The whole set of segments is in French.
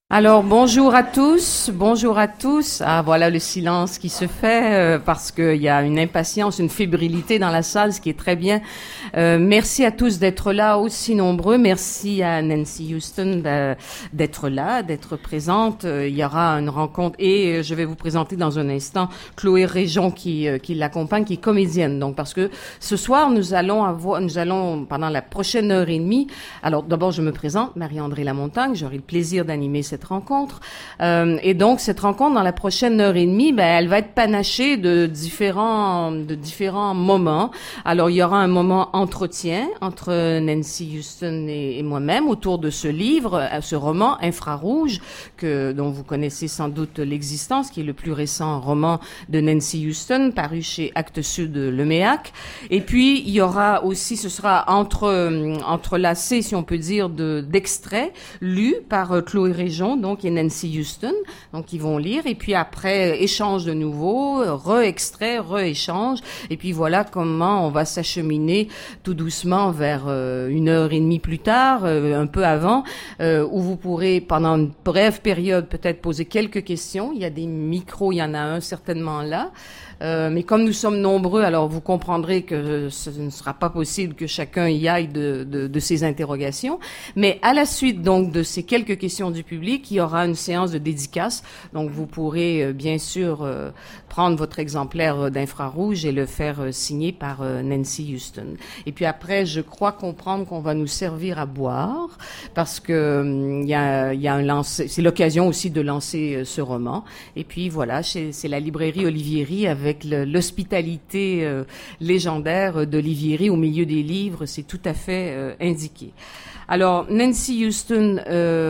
Alors bonjour à tous, bonjour à tous. Ah voilà le silence qui se fait parce qu'il y a une impatience, une fébrilité dans la salle, ce qui est très bien. Merci à tous d'être là aussi nombreux. Merci à Nancy Houston d'être là, d'être présente. Il y aura une rencontre et je vais vous présenter dans un instant Chloé Réjon qui l'accompagne, qui est comédienne. Donc parce que ce soir nous allons pendant la prochaine heure et demie. Alors d'abord je me présente, Marie-André Lamontagne. J'aurai le plaisir d'animer cette rencontre. Et donc, cette rencontre, dans la prochaine heure et demie, elle va être panachée de différents moments. Alors, il y aura un moment entretien entre Nancy Houston et moi-même autour de ce livre, ce roman Infrarouge, dont vous connaissez sans doute l'existence, qui est le plus récent roman de Nancy Houston, paru chez Actes Sud Leméac. Et puis, il y aura aussi, ce sera entrelacé, si on peut dire, d'extraits lus par Chloé Réjon, donc et Nancy Houston, donc ils vont lire et puis après échange de nouveau, re-extrait, re-échange et puis voilà comment on va s'acheminer tout doucement vers une heure et demie plus tard, un peu avant, où vous pourrez pendant une brève période peut-être poser quelques questions. Il y a des micros, il y en a un certainement là. Mais comme nous sommes nombreux, alors vous comprendrez que ce ne sera pas possible que chacun y aille de ses interrogations. Mais à la suite donc de ces quelques questions du public, il y aura une séance de dédicace. Donc vous pourrez bien sûr prendre votre exemplaire d'Infrarouge et le faire signer par Nancy Houston. Et puis après, je crois comprendre qu'on va nous servir à boire parce que il y a un lancer. C'est l'occasion aussi de lancer ce roman. Et puis voilà, c'est la librairie Olivieri avec l'hospitalité légendaire d'Olivieri au milieu des livres, c'est tout à fait indiqué. Alors, Nancy Houston,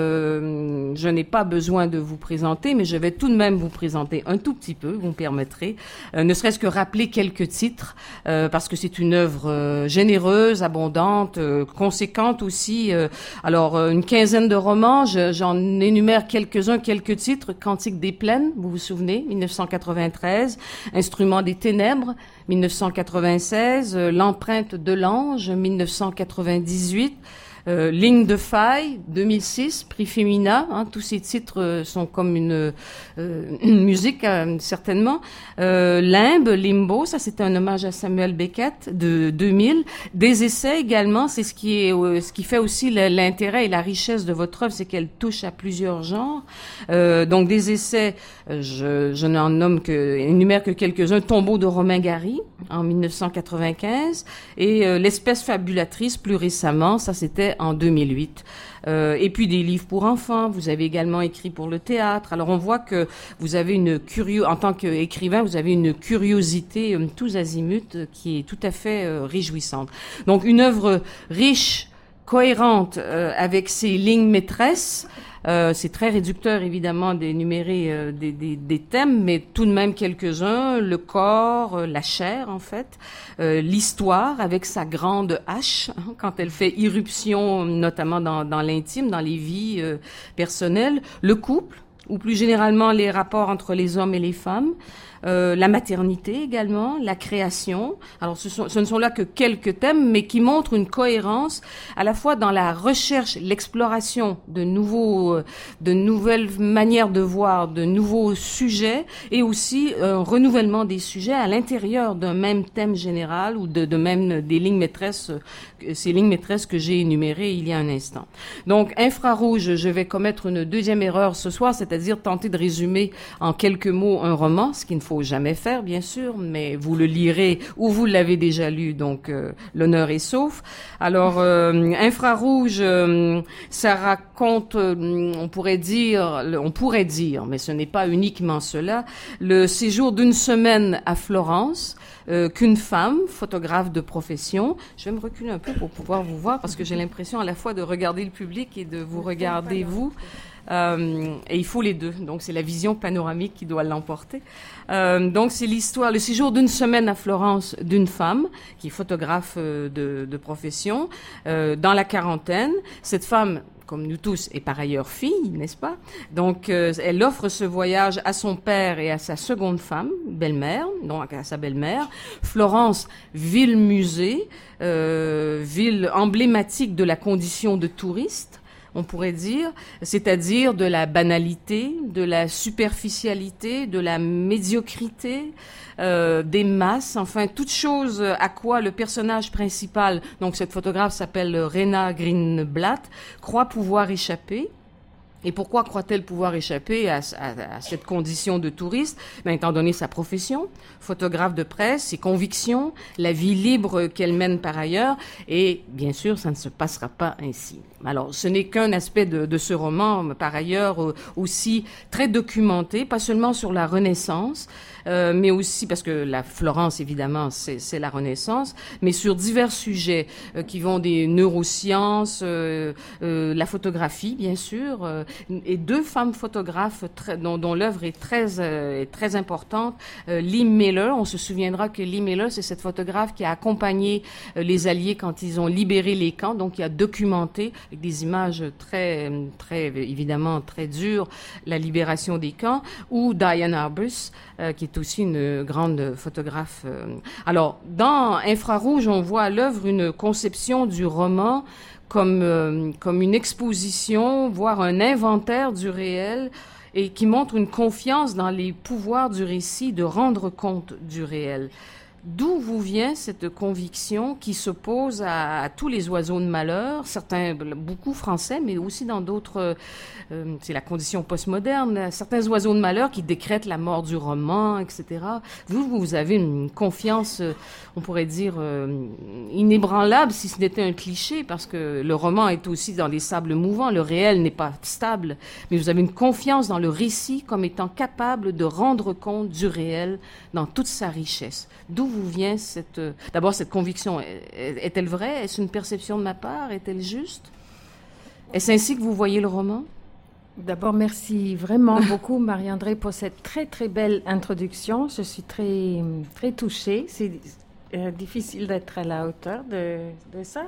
je n'ai pas besoin de vous présenter, mais je vais tout de même vous présenter un tout petit peu, vous me permettrez, ne serait-ce que rappeler quelques titres, parce que c'est une œuvre généreuse, abondante, conséquente aussi. Alors, une quinzaine de romans, j'en énumère quelques-uns, quelques titres. Cantique des plaines, vous vous souvenez, 1993. Instrument des ténèbres, 1996. L'empreinte de l'ange, 1998. Ligne de faille, 2006, prix Femina. Tous ces titres sont comme une musique, certainement. Limbe, Limbo, ça c'était un hommage à Samuel Beckett de 2000. Des essais également, c'est ce qui fait aussi l'intérêt et la richesse de votre œuvre, c'est qu'elle touche à plusieurs genres. Donc des essais, je n'en énumère que quelques-uns. Tombeau de Romain Gary en 1995 et L'espèce fabulatrice plus récemment, ça c'était en 2008. Et puis des livres pour enfants, vous avez également écrit pour le théâtre. Alors on voit que vous avez en tant qu'écrivain, vous avez une curiosité tous azimuts qui est tout à fait réjouissante. Donc une œuvre riche, cohérente, avec ses lignes maîtresses. C'est très réducteur, évidemment, d'énumérer des thèmes, mais tout de même quelques-uns. Le corps, la chair, en fait. L'histoire, avec sa grande hache, quand elle fait irruption, notamment dans l'intime, dans les vies personnelles. Le couple, ou plus généralement les rapports entre les hommes et les femmes. La maternité également, la création. Alors ce ne sont là que quelques thèmes, mais qui montrent une cohérence à la fois dans la recherche, l'exploration de nouvelles manières de voir, de nouveaux sujets, et aussi un renouvellement des sujets à l'intérieur d'un même thème général ou de même des lignes maîtresses, ces lignes maîtresses que j'ai énumérées il y a un instant. Donc Infrarouge, je vais commettre une deuxième erreur ce soir, c'est-à-dire tenter de résumer en quelques mots un roman, ce qui ne faut jamais faire, bien sûr, mais vous le lirez ou vous l'avez déjà lu, donc l'honneur est sauf. Alors, Infrarouge, ça raconte, on pourrait dire, mais ce n'est pas uniquement cela, le séjour d'une semaine à Florence, qu'une femme, photographe de profession, je vais me reculer un peu pour pouvoir vous voir, parce que j'ai l'impression à la fois de regarder le public et de vous regarder vous. Et il faut les deux. Donc, c'est la vision panoramique qui doit l'emporter. Donc, c'est l'histoire, le séjour d'une semaine à Florence d'une femme qui est photographe de profession, dans la quarantaine. Cette femme, comme nous tous, est par ailleurs fille, n'est-ce pas? Donc, elle offre ce voyage à son père et à sa seconde femme, belle-mère, donc à sa belle-mère. Florence, ville-musée, ville emblématique de la condition de touriste. on pourrait dire, c'est-à-dire de la banalité, de la superficialité, de la médiocrité, des masses, enfin toute chose à quoi le personnage principal, donc cette photographe s'appelle Rena Greenblatt, croit pouvoir échapper. Et pourquoi croit-elle pouvoir échapper à cette condition de touriste? Étant donné sa profession, photographe de presse, ses convictions, la vie libre qu'elle mène par ailleurs, et bien sûr, ça ne se passera pas ainsi. Alors, ce n'est qu'un aspect de ce roman, par ailleurs aussi très documenté, pas seulement sur la Renaissance, mais aussi, parce que la Florence, évidemment, c'est la Renaissance, mais sur divers sujets qui vont des neurosciences, la photographie, bien sûr, et deux femmes photographes dont l'œuvre est très importante. Lee Miller, on se souviendra que Lee Miller, c'est cette photographe qui a accompagné les Alliés quand ils ont libéré les camps, donc qui a documenté avec des images très évidemment très dures la libération des camps, ou Diane Arbus, qui est aussi une grande photographe. Alors, dans Infrarouge, on voit à l'œuvre une conception du roman comme une exposition, voire un inventaire du réel, et qui montre une confiance dans les pouvoirs du récit de rendre compte du réel. D'où vous vient cette conviction qui s'oppose à tous les oiseaux de malheur, certains, beaucoup français, mais aussi dans d'autres, c'est la condition postmoderne, certains oiseaux de malheur qui décrètent la mort du roman, etc. Vous avez une confiance, on pourrait dire, inébranlable, si ce n'était un cliché, parce que le roman est aussi dans les sables mouvants, le réel n'est pas stable, mais vous avez une confiance dans le récit comme étant capable de rendre compte du réel dans toute sa richesse. D'où vous vient d'abord cette conviction? Est-elle vraie? Est-ce une perception de ma part? Est-elle juste? Est-ce ainsi que vous voyez le roman? D'abord, merci vraiment beaucoup, Marie-André, pour cette très, très belle introduction. Je suis très, très touchée. C'est difficile d'être à la hauteur de ça.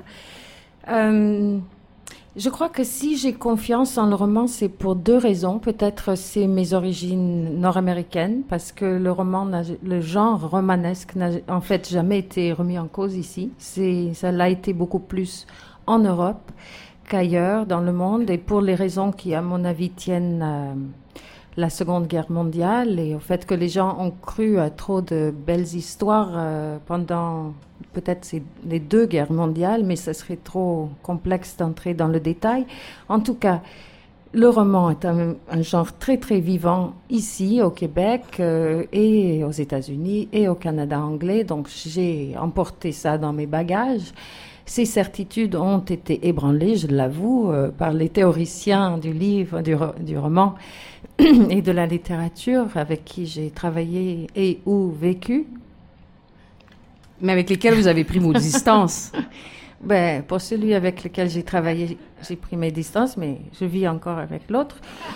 Je crois que si j'ai confiance en le roman, c'est pour deux raisons. Peut-être c'est mes origines nord-américaines, parce que le genre romanesque n'a en fait jamais été remis en cause ici. Ça l'a été beaucoup plus en Europe qu'ailleurs dans le monde, et pour les raisons qui, à mon avis, tiennent à la Seconde Guerre mondiale et au fait que les gens ont cru à trop de belles histoires pendant peut-être c'est les deux guerres mondiales, mais ce serait trop complexe d'entrer dans le détail. En tout cas, le roman est un genre très très vivant ici au Québec et aux États-Unis et au Canada anglais, donc j'ai emporté ça dans mes bagages. Ces certitudes ont été ébranlées, je l'avoue, par les théoriciens du livre, du roman et de la littérature avec qui j'ai travaillé et ou vécu. Mais avec lesquels vous avez pris vos distances. Ben, pour celui avec lequel j'ai travaillé, j'ai pris mes distances, mais je vis encore avec l'autre.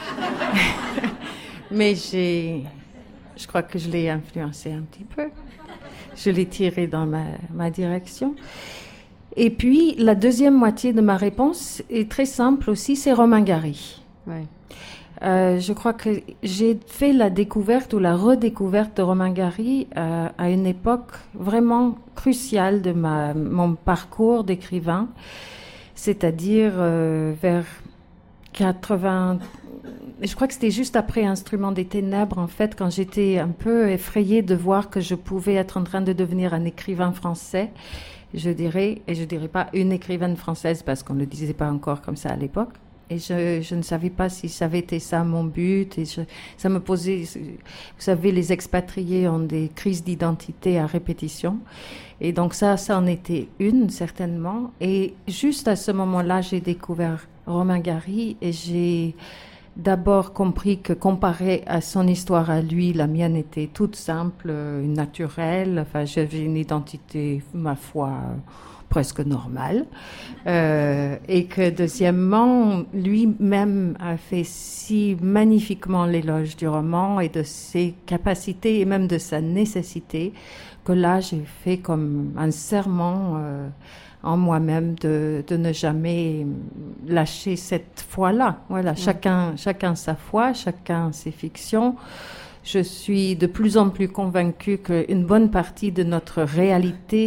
Mais je crois que je l'ai influencé un petit peu. Je l'ai tiré dans ma direction. Et puis, la deuxième moitié de ma réponse est très simple aussi, c'est Romain Gary. Ouais. Je crois que j'ai fait la découverte ou la redécouverte de Romain Gary à une époque vraiment cruciale de mon parcours d'écrivain, c'est-à-dire vers 80... Je crois que c'était juste après Instrument des Ténèbres, en fait, quand j'étais un peu effrayée de voir que je pouvais être en train de devenir un écrivain français, je dirais, et je dirais pas une écrivaine française parce qu'on ne le disait pas encore comme ça à l'époque. Et je ne savais pas si ça avait été ça mon but. Et ça me posait... Vous savez, les expatriés ont des crises d'identité à répétition. Et donc ça en était une, certainement. Et juste à ce moment-là, j'ai découvert Romain Gary et j'ai d'abord compris que comparé à son histoire à lui, la mienne était toute simple, naturelle. Enfin, j'avais une identité, ma foi, presque normale. Et que deuxièmement, lui-même a fait si magnifiquement l'éloge du roman et de ses capacités et même de sa nécessité que là, j'ai fait comme un serment en moi-même de ne jamais lâcher cette foi-là. Voilà, chacun sa foi, chacun ses fictions. Je suis de plus en plus convaincue qu'une bonne partie de notre réalité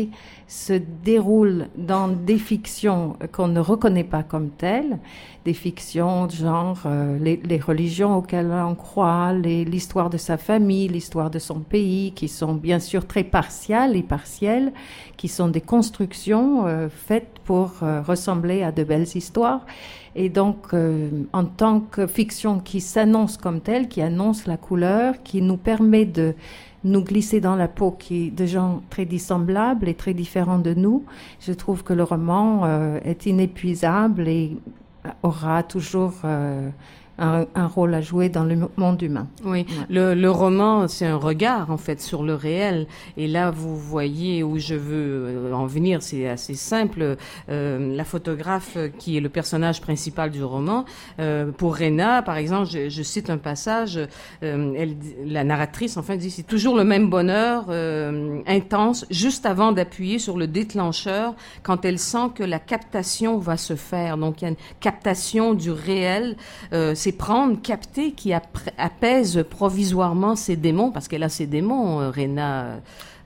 se déroule dans des fictions qu'on ne reconnaît pas comme telles, des fictions genre les religions auxquelles on croit, l'histoire de sa famille, l'histoire de son pays, qui sont bien sûr très partiales, qui sont des constructions faites pour ressembler à de belles histoires. Et donc, en tant que fiction qui s'annonce comme telle, qui annonce la couleur, qui nous permet de nous glisser dans la peau de gens très dissemblables et très différents de nous, je trouve que le roman est inépuisable et aura toujours un rôle à jouer dans le monde humain. Oui, ouais. Le roman, c'est un regard en fait sur le réel. Et là, vous voyez où je veux en venir. C'est assez simple. La photographe qui est le personnage principal du roman, pour Rena, par exemple, je cite un passage. La narratrice, enfin, dit c'est toujours le même bonheur intense, juste avant d'appuyer sur le déclencheur, quand elle sent que la captation va se faire. Donc, il y a une captation du réel. C'est prendre, capter, qui apaise provisoirement ses démons, parce qu'elle a ses démons, Rena.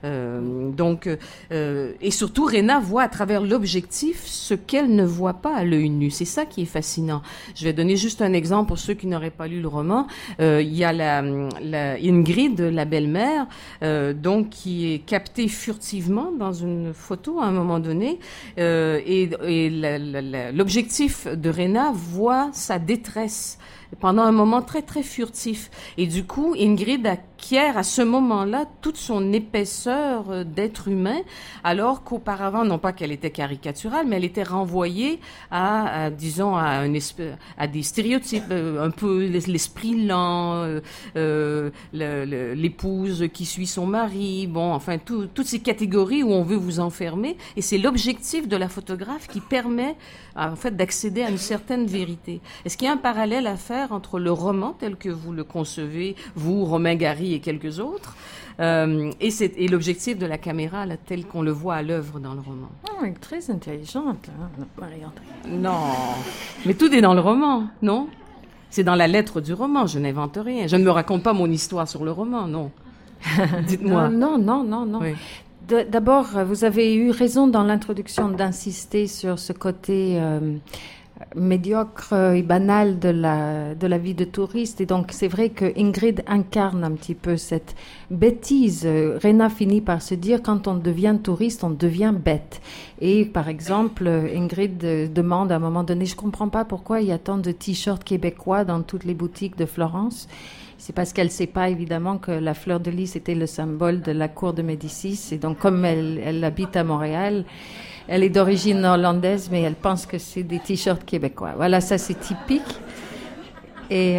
Et surtout, Rena voit à travers l'objectif ce qu'elle ne voit pas à l'œil nu. C'est ça qui est fascinant. Je vais donner juste un exemple pour ceux qui n'auraient pas lu le roman. Il y a la Ingrid, la belle-mère, donc qui est captée furtivement dans une photo à un moment donné, l'objectif de Rena voit sa détresse pendant un moment très, très furtif. Et du coup, Ingrid acquiert à ce moment-là toute son épaisseur d'être humain, alors qu'auparavant, non pas qu'elle était caricaturale, mais elle était renvoyée à disons, à des stéréotypes, un peu l'esprit lent, l'épouse qui suit son mari, bon, enfin, toutes ces catégories où on veut vous enfermer. Et c'est l'objectif de la photographe qui permet, en fait, d'accéder à une certaine vérité. Est-ce qu'il y a un parallèle à faire entre le roman tel que vous le concevez, vous, Romain Gary et quelques autres, et l'objectif de la caméra là, tel qu'on le voit à l'œuvre dans le roman? Oh, très intelligente, Marie-André. Non, mais tout est dans le roman, non? C'est dans la lettre du roman, je n'invente rien. Je ne me raconte pas mon histoire sur le roman, non. Dites-moi. Non. Oui. D'abord, vous avez eu raison dans l'introduction d'insister sur ce côté médiocre et banal de la vie de touriste. Et donc, c'est vrai que Ingrid incarne un petit peu cette bêtise. Rena finit par se dire, quand on devient touriste, on devient bête. Et par exemple, Ingrid demande à un moment donné, je comprends pas pourquoi il y a tant de t-shirts québécois dans toutes les boutiques de Florence. C'est parce qu'elle ne sait pas, évidemment, que la fleur de lys était le symbole de la cour de Médicis. Et donc, comme elle habite à Montréal, elle est d'origine hollandaise, mais elle pense que c'est des t-shirts québécois. Voilà, ça, c'est typique. Et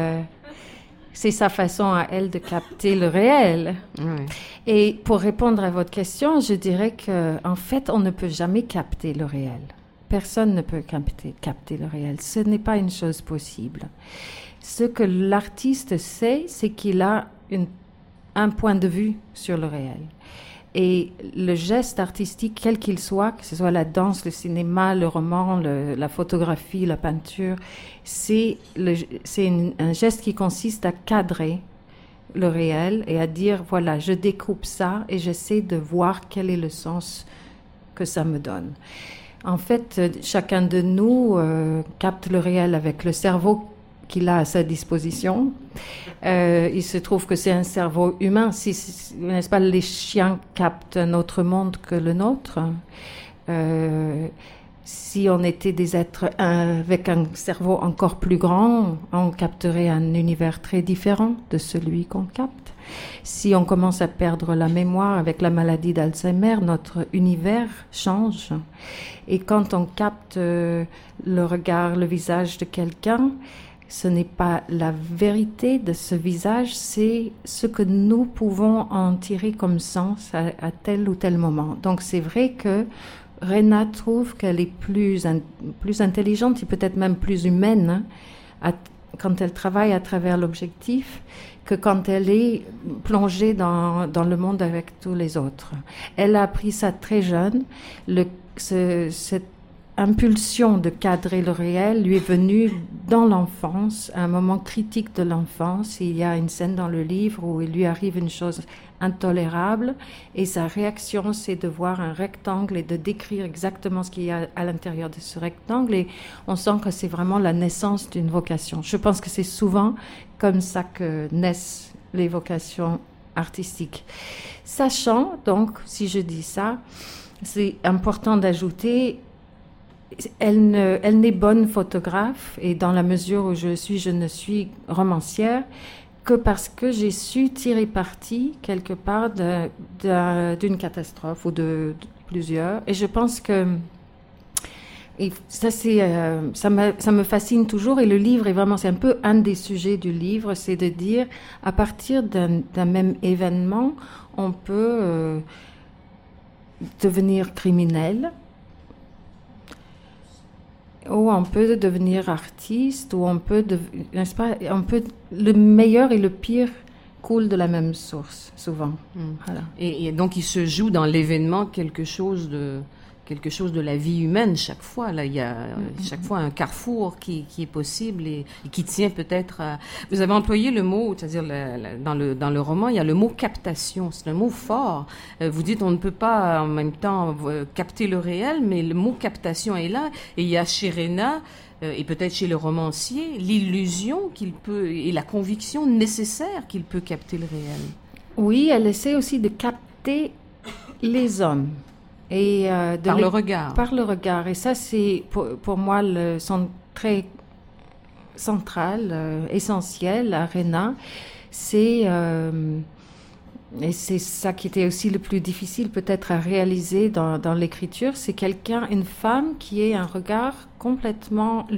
c'est sa façon à elle de capter le réel. Oui. Et pour répondre à votre question, je dirais qu'en fait, on ne peut jamais capter le réel. Personne ne peut capter le réel. Ce n'est pas une chose possible. Ce que l'artiste sait, c'est qu'il a un point de vue sur le réel. Et le geste artistique, quel qu'il soit, que ce soit la danse, le cinéma, le roman, la photographie, la peinture, c'est un geste qui consiste à cadrer le réel et à dire, voilà, je découpe ça et j'essaie de voir quel est le sens que ça me donne. En fait, chacun de nous capte le réel avec le cerveau qu'il a à sa disposition. Il se trouve que c'est un cerveau humain. N'est-ce pas, les chiens captent un autre monde que le nôtre. Si on était des êtres avec un cerveau encore plus grand, on capterait un univers très différent de celui qu'on capte. Si on commence à perdre la mémoire avec la maladie d'Alzheimer, notre univers change. Et quand on capte le regard, le visage de quelqu'un, ce n'est pas la vérité de ce visage, c'est ce que nous pouvons en tirer comme sens à tel ou tel moment. Donc c'est vrai que Rena trouve qu'elle est plus intelligente et peut-être même plus humaine quand elle travaille à travers l'objectif que quand elle est plongée dans le monde avec tous les autres. Elle a appris ça très jeune, cette impulsion de cadrer le réel lui est venue dans l'enfance, à un moment critique de l'enfance. Il y a une scène dans le livre où il lui arrive une chose intolérable et sa réaction, c'est de voir un rectangle et de décrire exactement ce qu'il y a à l'intérieur de ce rectangle, et on sent que c'est vraiment la naissance d'une vocation. Je pense que c'est souvent comme ça que naissent les vocations artistiques. Sachant, donc, si je dis ça, c'est important d'ajouter, elle n'est bonne photographe, et dans la mesure où je ne suis romancière que parce que j'ai su tirer parti quelque part d'une catastrophe ou de plusieurs. Et je pense que ça me fascine toujours, et le livre est vraiment, c'est un peu un des sujets du livre, c'est de dire à partir d'un même événement, on peut devenir criminel, ou on peut devenir artiste, ou on peut, n'est-ce pas, le meilleur et le pire coulent de la même source, souvent. Voilà. Et donc, il se joue dans l'événement quelque chose de la vie humaine chaque fois. Là, il y a chaque fois un carrefour qui est possible et qui tient peut-être à... Vous avez employé le mot, c'est-à-dire dans le roman, il y a le mot captation. C'est un mot fort. Vous dites on ne peut pas en même temps capter le réel, mais le mot captation est là. Et il y a chez Réna, et peut-être chez le romancier, l'illusion qu'il peut, et la conviction nécessaire qu'il peut capter le réel. Oui, elle essaie aussi de capter les hommes. Et par le regard. Par le regard. Et ça, c'est pour moi son trait central, essentiel à Réna. Et c'est ça qui était aussi le plus difficile peut-être à réaliser dans l'écriture, c'est une femme qui ait un regard complètement,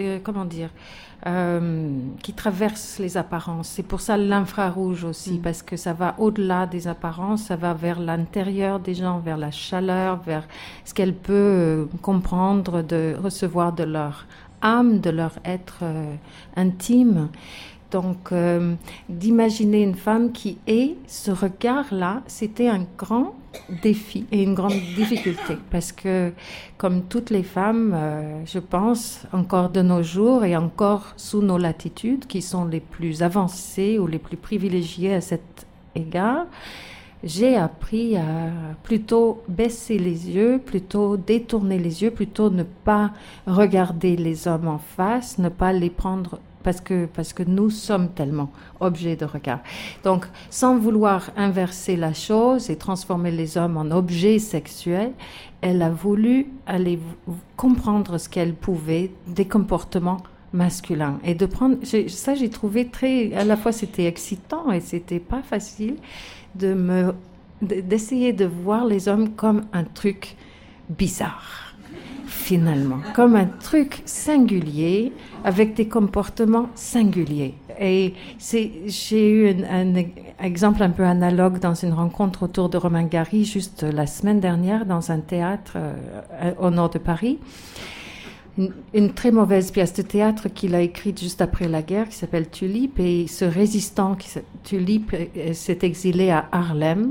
qui traverse les apparences. C'est pour ça l'infrarouge aussi, parce que ça va au-delà des apparences, ça va vers l'intérieur des gens, vers la chaleur, vers ce qu'elle peut comprendre, recevoir de leur âme, de leur être intime. Donc, d'imaginer une femme qui ait ce regard-là, c'était un grand défi et une grande difficulté. Parce que, comme toutes les femmes, je pense, encore de nos jours et encore sous nos latitudes, qui sont les plus avancées ou les plus privilégiées à cet égard, j'ai appris à plutôt baisser les yeux, plutôt détourner les yeux, plutôt ne pas regarder les hommes en face, ne pas les prendre parce que nous sommes tellement objets de regard. Donc, sans vouloir inverser la chose et transformer les hommes en objets sexuels, elle a voulu aller comprendre ce qu'elle pouvait des comportements masculins. Et j'ai trouvé à la fois c'était excitant et c'était pas facile d'essayer de voir les hommes comme un truc bizarre. Finalement, comme un truc singulier, avec des comportements singuliers. Et j'ai eu un exemple un peu analogue dans une rencontre autour de Romain Gary, juste la semaine dernière, dans un théâtre au nord de Paris. Une très mauvaise pièce de théâtre qu'il a écrite juste après la guerre, qui s'appelle Tulipe, et ce résistant, Tulipe, s'est exilé à Harlem.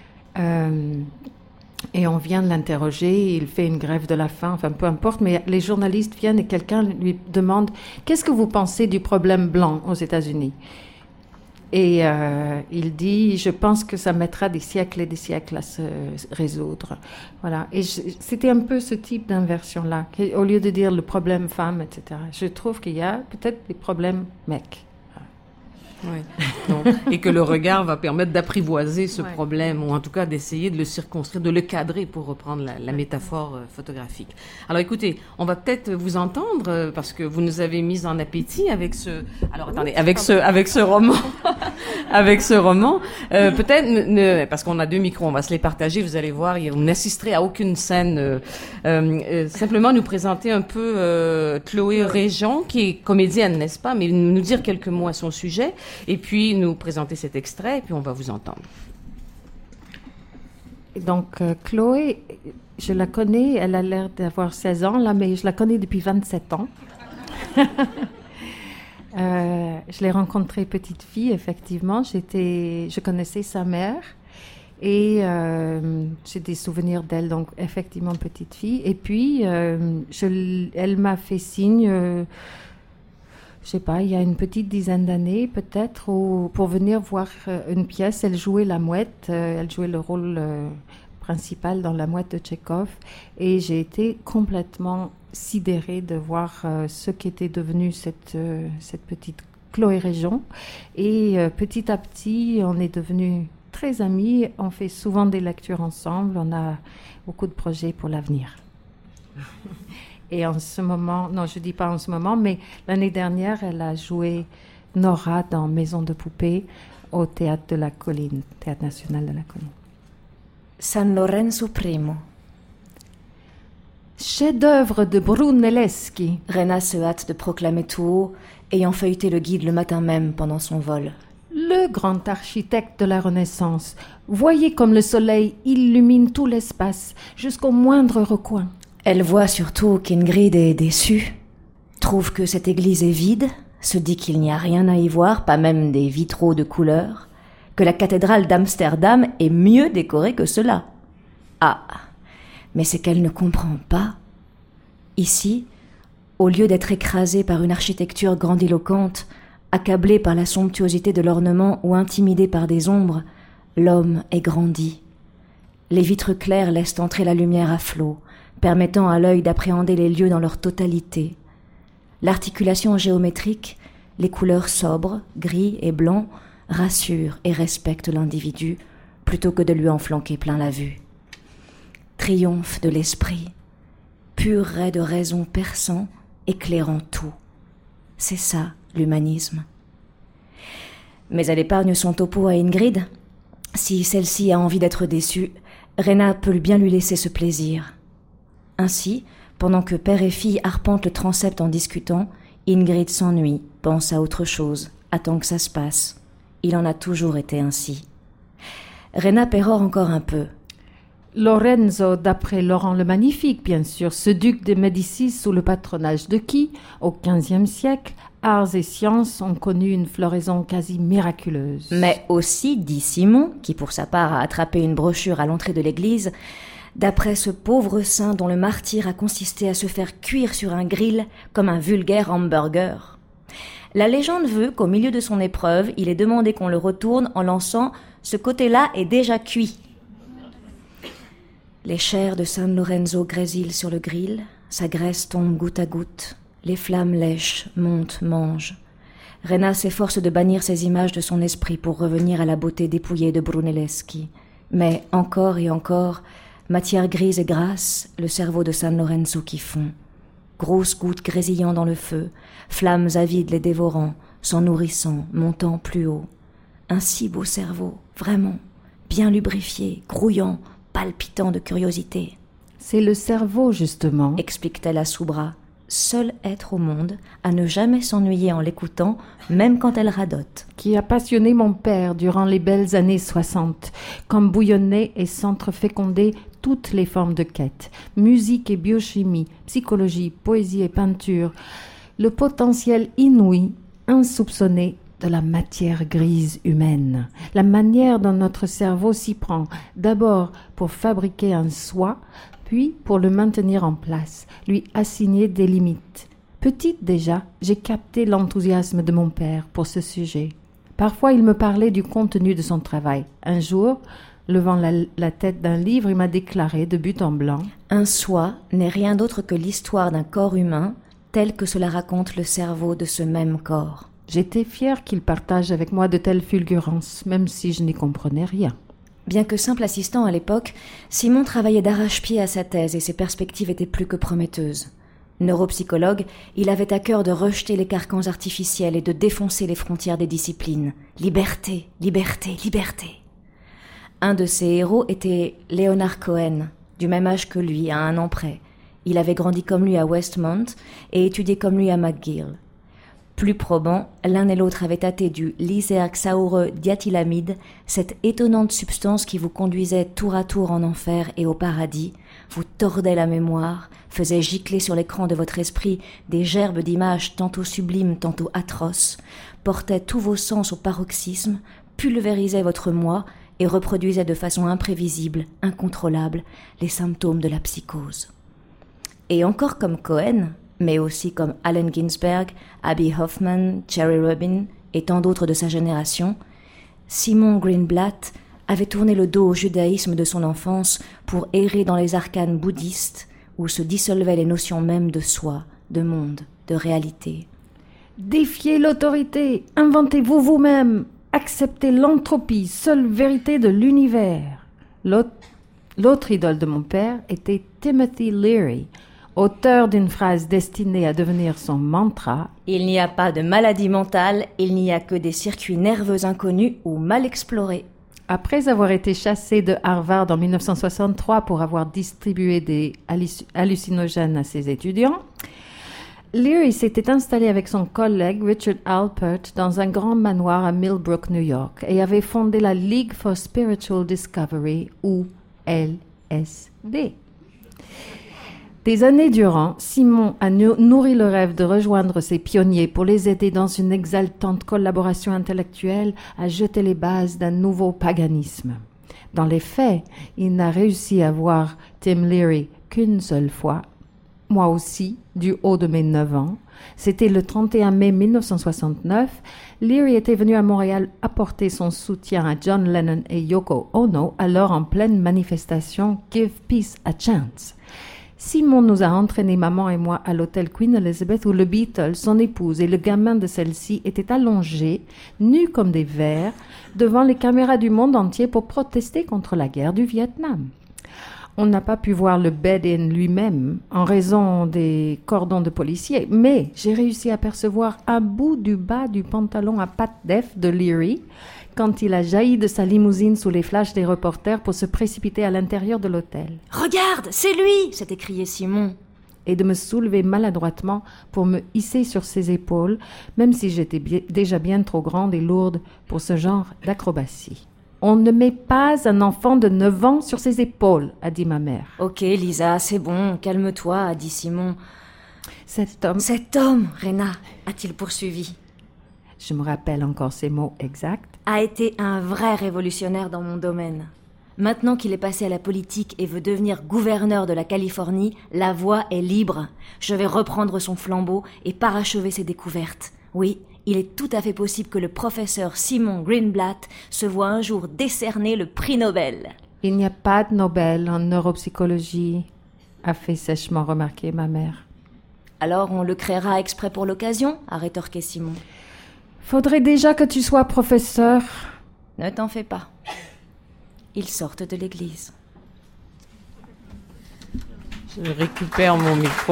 Et on vient de l'interroger, il fait une grève de la faim, enfin peu importe, mais les journalistes viennent et quelqu'un lui demande « Qu'est-ce que vous pensez du problème blanc aux États-Unis ?» Et il dit « Je pense que ça mettra des siècles et des siècles à se résoudre. » Voilà. Et c'était un peu ce type d'inversion-là. Au lieu de dire le problème femme, etc., je trouve qu'il y a peut-être des problèmes mecs. Oui. Donc, et que le regard va permettre d'apprivoiser ce problème, ou en tout cas d'essayer de le circonscrire, de le cadrer, pour reprendre la métaphore photographique. Alors écoutez, on va peut-être vous entendre, parce que vous nous avez mis en appétit avec ce roman. Avec ce roman. Peut-être, parce qu'on a 2 micros, on va se les partager, vous allez voir, vous n'assisterez à aucune scène. Simplement nous présenter un peu Chloé Réjean, qui est comédienne, n'est-ce pas, mais nous dire quelques mots à son sujet. Et puis nous présenter cet extrait, et puis on va vous entendre. Donc, Chloé, je la connais, elle a l'air d'avoir 16 ans, là, mais je la connais depuis 27 ans. Je l'ai rencontrée petite fille, effectivement. Je connaissais sa mère. Et j'ai des souvenirs d'elle, donc effectivement petite fille. Et puis, elle m'a fait signe, je sais pas, il y a une petite dizaine d'années peut-être, pour venir voir une pièce. Elle jouait la mouette, elle jouait le rôle principal dans la mouette de Tchekhov. Et j'ai été complètement sidérée de voir ce qu'était devenue cette petite Chloé Région. Et petit à petit, on est devenus très amis, on fait souvent des lectures ensemble, on a beaucoup de projets pour l'avenir. Et en ce moment, non, je dis pas en ce moment, mais l'année dernière, elle a joué Nora dans Maison de poupée au Théâtre de la Colline, Théâtre national de la Colline. San Lorenzo Primo. Chef-d'œuvre de Brunelleschi. Rena se hâte de proclamer tout haut, ayant feuilleté le guide le matin même pendant son vol. Le grand architecte de la Renaissance. Voyez comme le soleil illumine tout l'espace, jusqu'au moindre recoin. Elle voit surtout qu'Ingrid est déçue, trouve que cette église est vide, se dit qu'il n'y a rien à y voir, pas même des vitraux de couleur, que la cathédrale d'Amsterdam est mieux décorée que cela. Ah, mais c'est qu'elle ne comprend pas. Ici, au lieu d'être écrasée par une architecture grandiloquente, accablé par la somptuosité de l'ornement ou intimidé par des ombres, l'homme est grandi. Les vitres claires laissent entrer la lumière à flot, permettant à l'œil d'appréhender les lieux dans leur totalité. L'articulation géométrique, les couleurs sobres, gris et blanc, rassurent et respectent l'individu plutôt que de lui en flanquer plein la vue. Triomphe de l'esprit, pur ray de raison perçant, éclairant tout. C'est ça, l'humanisme. Mais elle épargne son topo à Ingrid. Si celle-ci a envie d'être déçue, Rena peut bien lui laisser ce plaisir. Ainsi, pendant que père et fille arpentent le transept en discutant, Ingrid s'ennuie, pense à autre chose, attend que ça se passe. Il en a toujours été ainsi. Rena pérore encore un peu. Lorenzo, d'après Laurent le Magnifique, bien sûr, ce duc de Médicis sous le patronage de qui, au XVe siècle, arts et sciences ont connu une floraison quasi miraculeuse. Mais aussi, dit Simon, qui pour sa part a attrapé une brochure à l'entrée de l'église, d'après ce pauvre saint dont le martyre a consisté à se faire cuire sur un grill comme un vulgaire hamburger. La légende veut qu'au milieu de son épreuve, il est demandé qu'on le retourne en lançant « ce côté-là est déjà cuit ». Les chairs de San Lorenzo grésillent sur le grill, sa graisse tombe goutte à goutte, les flammes lèchent, montent, mangent. Rena s'efforce de bannir ces images de son esprit pour revenir à la beauté dépouillée de Brunelleschi. Mais encore et encore, matière grise et grasse, le cerveau de San Lorenzo qui fond. Grosses gouttes grésillant dans le feu, flammes avides les dévorant, s'en nourrissant, montant plus haut. Un si beau cerveau, vraiment, bien lubrifié, grouillant, palpitant de curiosité. C'est le cerveau, justement, explique-t-elle à Soubra, seul être au monde à ne jamais s'ennuyer en l'écoutant, même quand elle radote. Qui a passionné mon père durant les belles années 60, comme bouillonnaient et s'entrefécondaient toutes les formes de quête, musique et biochimie, psychologie, poésie et peinture, le potentiel inouï, insoupçonné de la matière grise humaine, la manière dont notre cerveau s'y prend, d'abord pour fabriquer un soi, puis pour le maintenir en place, lui assigner des limites. Petite déjà, j'ai capté l'enthousiasme de mon père pour ce sujet. Parfois, il me parlait du contenu de son travail. Un jour, levant la tête d'un livre, il m'a déclaré de but en blanc « Un soi n'est rien d'autre que l'histoire d'un corps humain, tel que cela raconte le cerveau de ce même corps. » J'étais fière qu'il partage avec moi de telles fulgurances, même si je n'y comprenais rien. Bien que simple assistant à l'époque, Simon travaillait d'arrache-pied à sa thèse et ses perspectives étaient plus que prometteuses. Neuropsychologue, il avait à cœur de rejeter les carcans artificiels et de défoncer les frontières des disciplines. Liberté, liberté, liberté. Un de ses héros était Leonard Cohen, du même âge que lui, à 1 an près. Il avait grandi comme lui à Westmont et étudié comme lui à McGill. Plus probant, l'un et l'autre avaient tâté du lysergsaureux diathylamide, cette étonnante substance qui vous conduisait tour à tour en enfer et au paradis, vous tordait la mémoire, faisait gicler sur l'écran de votre esprit des gerbes d'images tantôt sublimes, tantôt atroces, portait tous vos sens au paroxysme, pulvérisait votre moi et reproduisait de façon imprévisible, incontrôlable, les symptômes de la psychose. Et encore comme Cohen, mais aussi comme Allen Ginsberg, Abby Hoffman, Jerry Rubin et tant d'autres de sa génération, Simon Greenblatt avait tourné le dos au judaïsme de son enfance pour errer dans les arcanes bouddhistes où se dissolvaient les notions mêmes de soi, de monde, de réalité. Défiez l'autorité, inventez-vous vous-même, acceptez l'entropie, seule vérité de l'univers. L'autre idole de mon père était Timothy Leary, auteur d'une phrase destinée à devenir son mantra. Il n'y a pas de maladie mentale, il n'y a que des circuits nerveux inconnus ou mal explorés. Après avoir été chassé de Harvard en 1963 pour avoir distribué des hallucinogènes à ses étudiants, Leary s'était installé avec son collègue Richard Alpert dans un grand manoir à Millbrook, New York, et avait fondé la League for Spiritual Discovery, ou LSD. Des années durant, Simon a nourri le rêve de rejoindre ces pionniers pour les aider dans une exaltante collaboration intellectuelle à jeter les bases d'un nouveau paganisme. Dans les faits, il n'a réussi à voir Tim Leary qu'une seule fois. Moi aussi, du haut de mes 9 ans. C'était le 31 mai 1969. Leary était venu à Montréal apporter son soutien à John Lennon et Yoko Ono, alors en pleine manifestation « Give Peace a Chance ». Simon nous a entraînés, maman et moi, à l'hôtel Queen Elizabeth où le Beatle, son épouse et le gamin de celle-ci étaient allongés, nus comme des vers, devant les caméras du monde entier pour protester contre la guerre du Vietnam. On n'a pas pu voir le bed-in lui-même en raison des cordons de policiers, mais j'ai réussi à apercevoir un bout du bas du pantalon à pattes d'Ef de Leary quand il a jailli de sa limousine sous les flashs des reporters pour se précipiter à l'intérieur de l'hôtel. « Regarde, c'est lui !» s'est écrié Simon. Et de me soulever maladroitement pour me hisser sur ses épaules, même si j'étais déjà bien trop grande et lourde pour ce genre d'acrobatie. « On ne met pas un enfant de 9 ans sur ses épaules », a dit ma mère. « Ok, Lisa, c'est bon, calme-toi », a dit Simon. « Cet homme, Rena, a-t-il poursuivi. Je me rappelle encore ces mots exacts. A été un vrai révolutionnaire dans mon domaine. Maintenant qu'il est passé à la politique et veut devenir gouverneur de la Californie, la voie est libre. Je vais reprendre son flambeau et parachever ses découvertes. Oui, il est tout à fait possible que le professeur Simon Greenblatt se voit un jour décerner le prix Nobel. Il n'y a pas de Nobel en neuropsychologie, a fait sèchement remarquer ma mère. Alors on le créera exprès pour l'occasion, a rétorqué Simon. Faudrait déjà que tu sois professeur. Ne t'en fais pas. Ils sortent de l'église. Je récupère mon micro.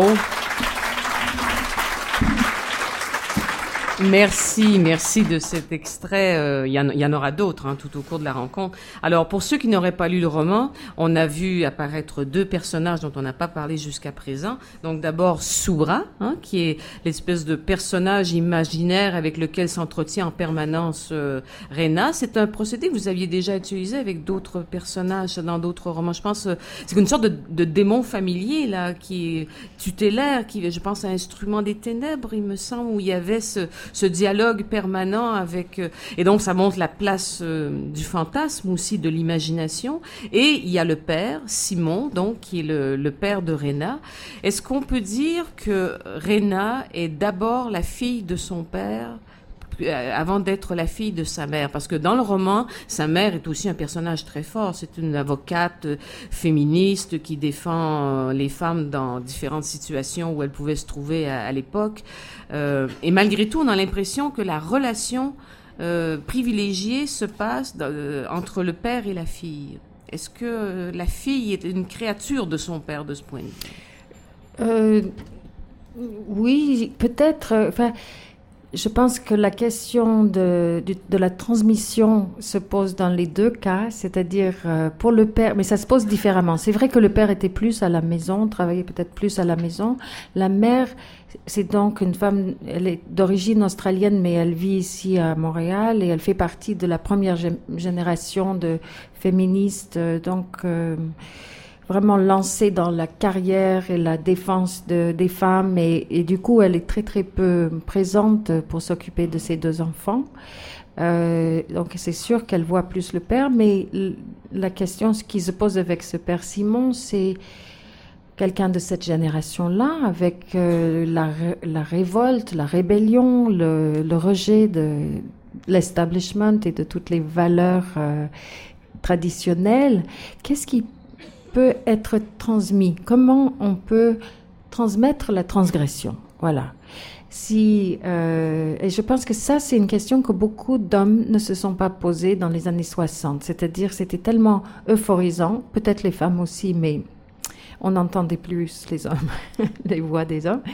Merci de cet extrait. Il y en aura d'autres tout au cours de la rencontre. Alors, pour ceux qui n'auraient pas lu le roman, on a vu apparaître 2 personnages dont on n'a pas parlé jusqu'à présent. Donc, d'abord, Soubra, qui est l'espèce de personnage imaginaire avec lequel s'entretient en permanence Rena. C'est un procédé que vous aviez déjà utilisé avec d'autres personnages dans d'autres romans. Je pense c'est une sorte de démon familier là qui est tutélaire, qui, je pense, à Instrument des ténèbres, il me semble, où il y avait ce dialogue permanent avec... et donc, ça montre la place du fantasme aussi, de l'imagination. Et il y a le père, Simon, donc, qui est le père de Rena. Est-ce qu'on peut dire que Rena est d'abord la fille de son père avant d'être la fille de sa mère? Parce que dans le roman, sa mère est aussi un personnage très fort. C'est une avocate féministe qui défend les femmes dans différentes situations où elles pouvaient se trouver à l'époque. Et malgré tout, on a l'impression que la relation privilégiée se passe entre le père et la fille. Est-ce que la fille est une créature de son père de ce point de vue? Oui, peut-être. Je pense que la question de la transmission se pose dans les 2 cas, c'est-à-dire pour le père, mais ça se pose différemment. C'est vrai que le père était plus à la maison, travaillait peut-être plus à la maison. La mère, c'est donc une femme, elle est d'origine australienne, mais elle vit ici à Montréal et elle fait partie de la première génération de féministes. Donc, vraiment lancée dans la carrière et la défense des femmes et du coup elle est très très peu présente pour s'occuper de ses 2 enfants. Donc c'est sûr qu'elle voit plus le père, mais la question ce qui se pose avec ce père Simon, c'est quelqu'un de cette génération-là, avec la révolte, la rébellion, le rejet de l'establishment et de toutes les valeurs traditionnelles. Qu'est-ce qui peut être transmis? Comment on peut transmettre la transgression? Voilà. Et je pense que ça, c'est une question que beaucoup d'hommes ne se sont pas posées dans les années 60. C'est-à-dire, c'était tellement euphorisant, peut-être les femmes aussi, mais on entendait plus les hommes, les voix des hommes.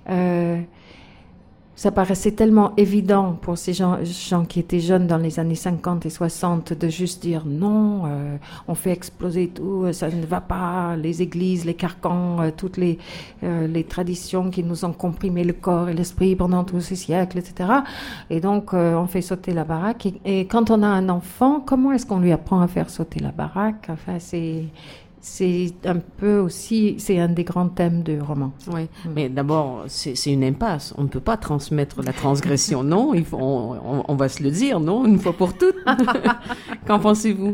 Ça paraissait tellement évident pour ces gens qui étaient jeunes dans les années 50 et 60 de juste dire non, on fait exploser tout, ça ne va pas, les églises, les carcans, toutes les traditions qui nous ont comprimé le corps et l'esprit pendant tous ces siècles, etc. Et donc, on fait sauter la baraque. Et quand on a un enfant, comment est-ce qu'on lui apprend à faire sauter la baraque? Enfin, c'est un peu aussi, c'est un des grands thèmes du roman. Oui, mais d'abord, c'est une impasse. On ne peut pas transmettre la transgression, non? On va se le dire, non? Une fois pour toutes. Qu'en pensez-vous?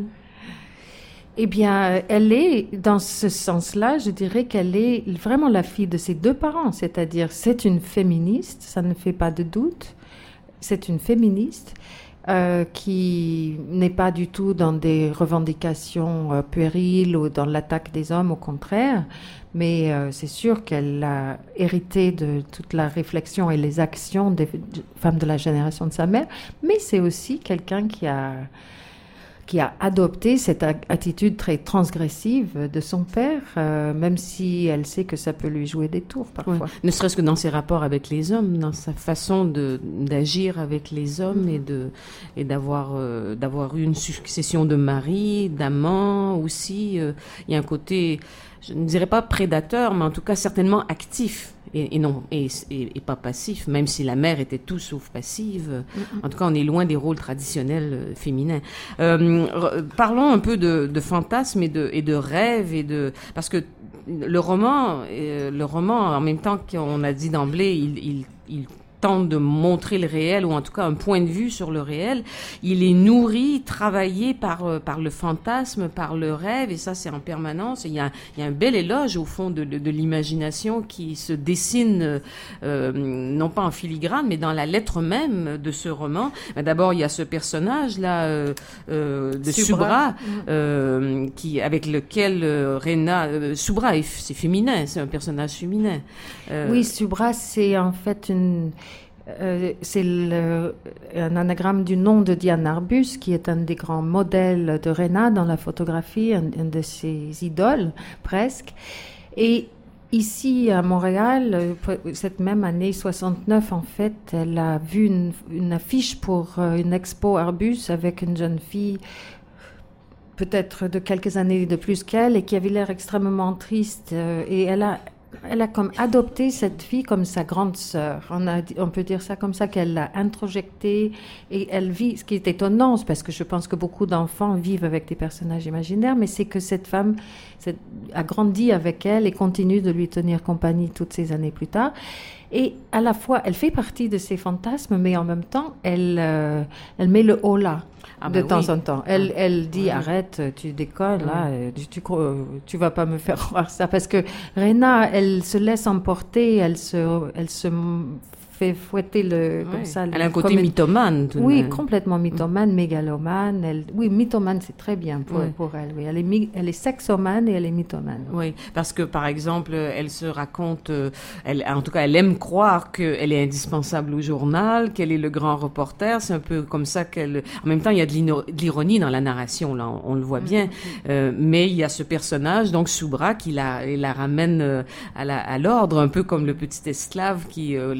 Eh bien, elle est, dans ce sens-là, je dirais qu'elle est vraiment la fille de ses 2 parents. C'est-à-dire, c'est une féministe, ça ne fait pas de doute. C'est une féministe. Qui n'est pas du tout dans des revendications puériles ou dans l'attaque des hommes, au contraire, mais c'est sûr qu'elle a hérité de toute la réflexion et les actions des femmes de la génération de sa mère, mais c'est aussi quelqu'un qui a adopté cette attitude très transgressive de son père, même si elle sait que ça peut lui jouer des tours parfois. Oui. Ne serait-ce que dans ses rapports avec les hommes, dans sa façon d'agir avec les hommes et d'avoir eu une succession de maris, d'amants aussi. Il y a un côté, je ne dirais pas prédateur, mais en tout cas certainement actif. Et pas passif, même si la mère était tout sauf passive. En tout cas, on est loin des rôles traditionnels féminins. Parlons un peu de fantasmes et de rêves parce que le roman, en même temps qu'on a dit d'emblée, il tente de montrer le réel, ou en tout cas un point de vue sur le réel. Il est nourri, travaillé par le fantasme, par le rêve, et ça c'est en permanence. Il y a un bel éloge au fond de l'imagination qui se dessine, non pas en filigrane, mais dans la lettre même de ce roman. D'abord, il y a ce personnage-là de Subra, avec lequel Rena... Subra, c'est féminin, c'est un personnage féminin. Oui, Subra, c'est en fait c'est un anagramme du nom de Diane Arbus, qui est un des grands modèles de Rena dans la photographie, un de ses idoles, presque. Et ici, à Montréal, cette même année 69, en fait, elle a vu une affiche pour une expo Arbus avec une jeune fille peut-être de quelques années de plus qu'elle et qui avait l'air extrêmement triste. Et elle a comme adopté cette fille comme sa grande sœur. On peut dire ça comme ça, qu'elle l'a introjectée et elle vit. Ce qui est étonnant, parce que je pense que beaucoup d'enfants vivent avec des personnages imaginaires, mais c'est que cette femme a grandi avec elle et continue de lui tenir compagnie toutes ces années plus tard. Et à la fois, elle fait partie de ses fantasmes, mais en même temps, elle met le haut là. De temps en temps. Elle dit, arrête, tu déconnes, là, tu vas pas me faire croire ça. Parce que Rena, elle se laisse emporter, elle se fait fouetter comme ça. Elle a un côté mythomane, tout de même. Oui, complètement mythomane, mégalomane. Mythomane, c'est très bien pour elle. Oui. Elle est sexomane et elle est mythomane. Oui, parce que, par exemple, elle se raconte, en tout cas, elle aime croire qu'elle est indispensable au journal, qu'elle est le grand reporter. C'est un peu comme ça en même temps, il y a de l'ironie dans la narration, là, on le voit bien. Mais il y a ce personnage, donc Subra, qui la ramène à l'ordre, un peu comme le petit esclave qui, lors du grand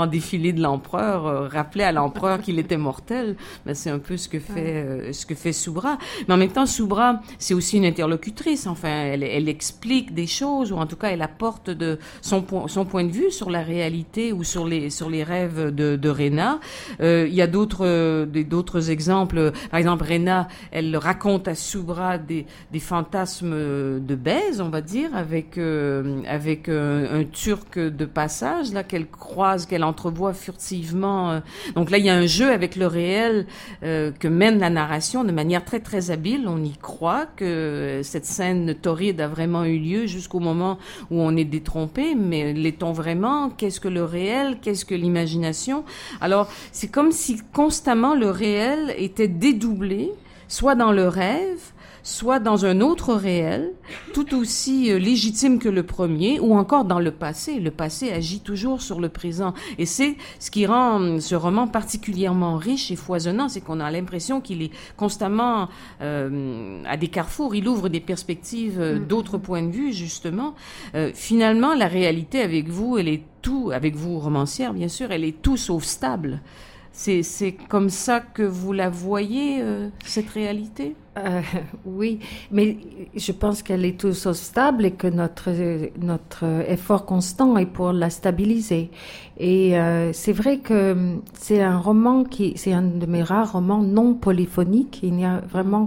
grand défilé de l'empereur, rappeler à l'empereur qu'il était mortel. Ben, c'est un peu ce que fait Subra. Mais en même temps, Subra, c'est aussi une interlocutrice. Enfin, elle explique des choses, ou en tout cas, elle apporte son point de vue sur la réalité ou sur les rêves de Rena. Il y a d'autres exemples. Par exemple, Rena, elle raconte à Subra des fantasmes de baise, on va dire, avec un Turc de passage là qu'elle croise, qu'elle entrevoit furtivement. Donc là, il y a un jeu avec le réel que mène la narration de manière très très habile. On y croit que cette scène torride a vraiment eu lieu jusqu'au moment où on est détrompé, mais l'est-on vraiment? Qu'est-ce que le réel? Qu'est-ce que l'imagination? Alors, c'est comme si constamment le réel était dédoublé, soit dans le rêve, soit dans un autre réel, tout aussi légitime que le premier, ou encore dans le passé. Le passé agit toujours sur le présent. Et c'est ce qui rend ce roman particulièrement riche et foisonnant, c'est qu'on a l'impression qu'il est constamment à des carrefours. Il ouvre des perspectives d'autres points de vue, justement. Finalement, la réalité avec vous, avec vous, romancière, bien sûr, elle est tout sauf stable. C'est comme ça que vous la voyez, cette réalité? Oui, mais je pense qu'elle est tout sauf stable et que notre effort constant est pour la stabiliser. Et c'est vrai que c'est un de mes rares romans non polyphoniques. Il n'y a vraiment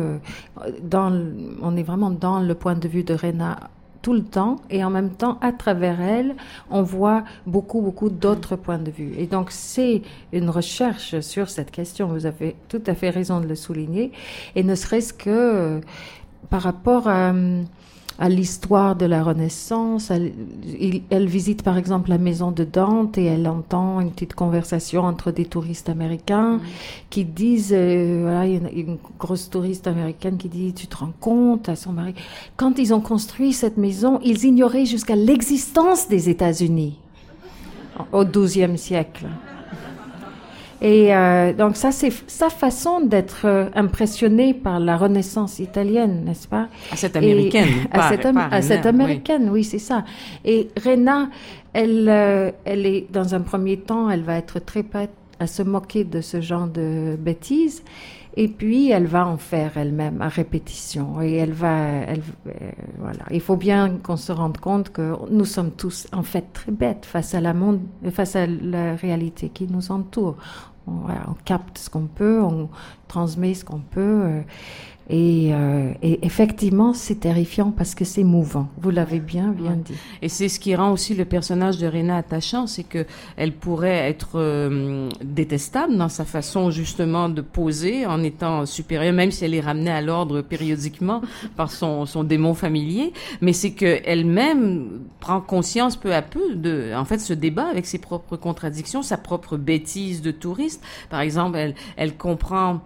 on est vraiment dans le point de vue de Rena tout le temps, et en même temps, à travers elle, on voit beaucoup d'autres points de vue. Et donc, c'est une recherche sur cette question. Vous avez tout à fait raison de le souligner. Et ne serait-ce que par rapport à l'histoire de la Renaissance. Elle visite par exemple la maison de Dante et elle entend une petite conversation entre des touristes américains qui disent, voilà, il y a une grosse touriste américaine qui dit, tu te rends compte à son mari, quand ils ont construit cette maison, ils ignoraient jusqu'à l'existence des États-Unis au XIIe siècle. Et donc ça, c'est sa façon d'être impressionnée par la Renaissance italienne, n'est-ce pas? À cette américaine. À cette américaine, oui, c'est ça. Et Rena, elle est, dans un premier temps, elle va être très prête à se moquer de ce genre de bêtises. Et puis, elle va en faire elle-même à répétition. Et voilà. Il faut bien qu'on se rende compte que nous sommes tous, en fait, très bêtes face à la réalité qui nous entoure. On capte ce qu'on peut, on transmet ce qu'on peut. Et effectivement, c'est terrifiant parce que c'est mouvant. Vous l'avez bien dit. Et c'est ce qui rend aussi le personnage de Rena attachant, c'est que elle pourrait être détestable dans sa façon justement de poser en étant supérieure, même si elle est ramenée à l'ordre périodiquement par son démon familier. Mais c'est que elle-même prend conscience peu à peu en fait, se débat avec ses propres contradictions, sa propre bêtise de touriste. Par exemple, elle comprend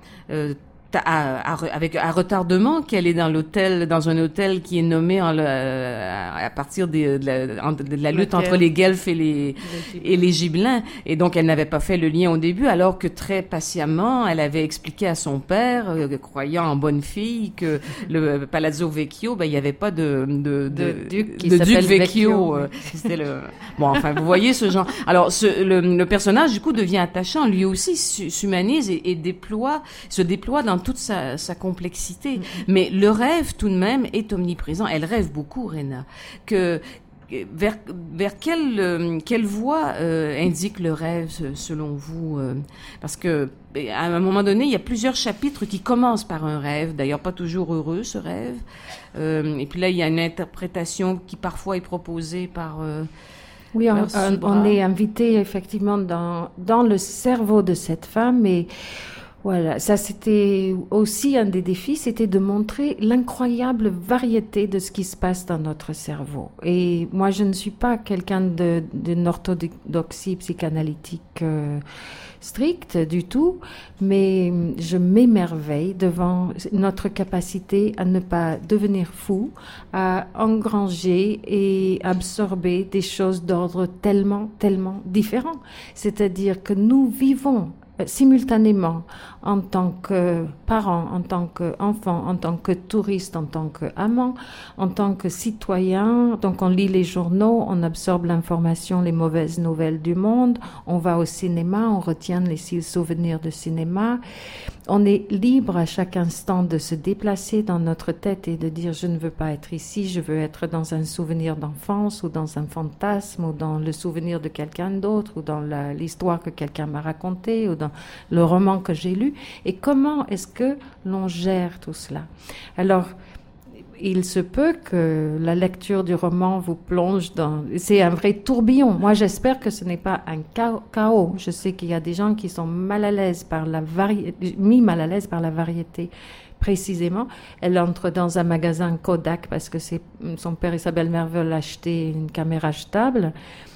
à retardement qu'elle est dans un hôtel qui est nommé à partir de la lutte entre les Guelfes et les Gibelins, et donc elle n'avait pas fait le lien au début, alors que très patiemment elle avait expliqué à son père, croyant en bonne fille, que le Palazzo Vecchio, il n'y avait pas de duc Vecchio. C'était bon, enfin vous voyez ce genre. Alors le personnage du coup devient attachant, lui aussi s'humanise et se déploie dans toute sa complexité. Mais le rêve, tout de même, est omniprésent. Elle rêve beaucoup, Rena. Vers quelle voie indique le rêve, selon vous? Parce que, à un moment donné, il y a plusieurs chapitres qui commencent par un rêve. D'ailleurs, pas toujours heureux, ce rêve. Et puis là, il y a une interprétation qui, parfois, est proposée par... Oui, on est invité, effectivement, dans le cerveau de cette femme, et voilà, ça c'était aussi un des défis, c'était de montrer l'incroyable variété de ce qui se passe dans notre cerveau. Et moi, je ne suis pas quelqu'un d'une orthodoxie psychanalytique stricte du tout, mais je m'émerveille devant notre capacité à ne pas devenir fou, à engranger et absorber des choses d'ordre tellement différent. C'est-à-dire que nous vivons simultanément, en tant que parent, en tant qu'enfant, en tant que touriste, en tant qu'amant, en tant que citoyen. Donc on lit les journaux, on absorbe l'information, les mauvaises nouvelles du monde, on va au cinéma, on retient les souvenirs de cinéma. On est libre à chaque instant de se déplacer dans notre tête et de dire je ne veux pas être ici, je veux être dans un souvenir d'enfance ou dans un fantasme ou dans le souvenir de quelqu'un d'autre ou dans l'histoire que quelqu'un m'a racontée ou dans le roman que j'ai lu. Et comment est-ce que l'on gère tout cela? Alors, il se peut que la lecture du roman vous plonge dans... C'est un vrai tourbillon. Moi, j'espère que ce n'est pas un chaos. Je sais qu'il y a des gens qui sont mal à l'aise par mis mal à l'aise par la variété. Précisément, elle entre dans un magasin Kodak parce que son père et sa belle-mère veulent acheter une caméra jetable.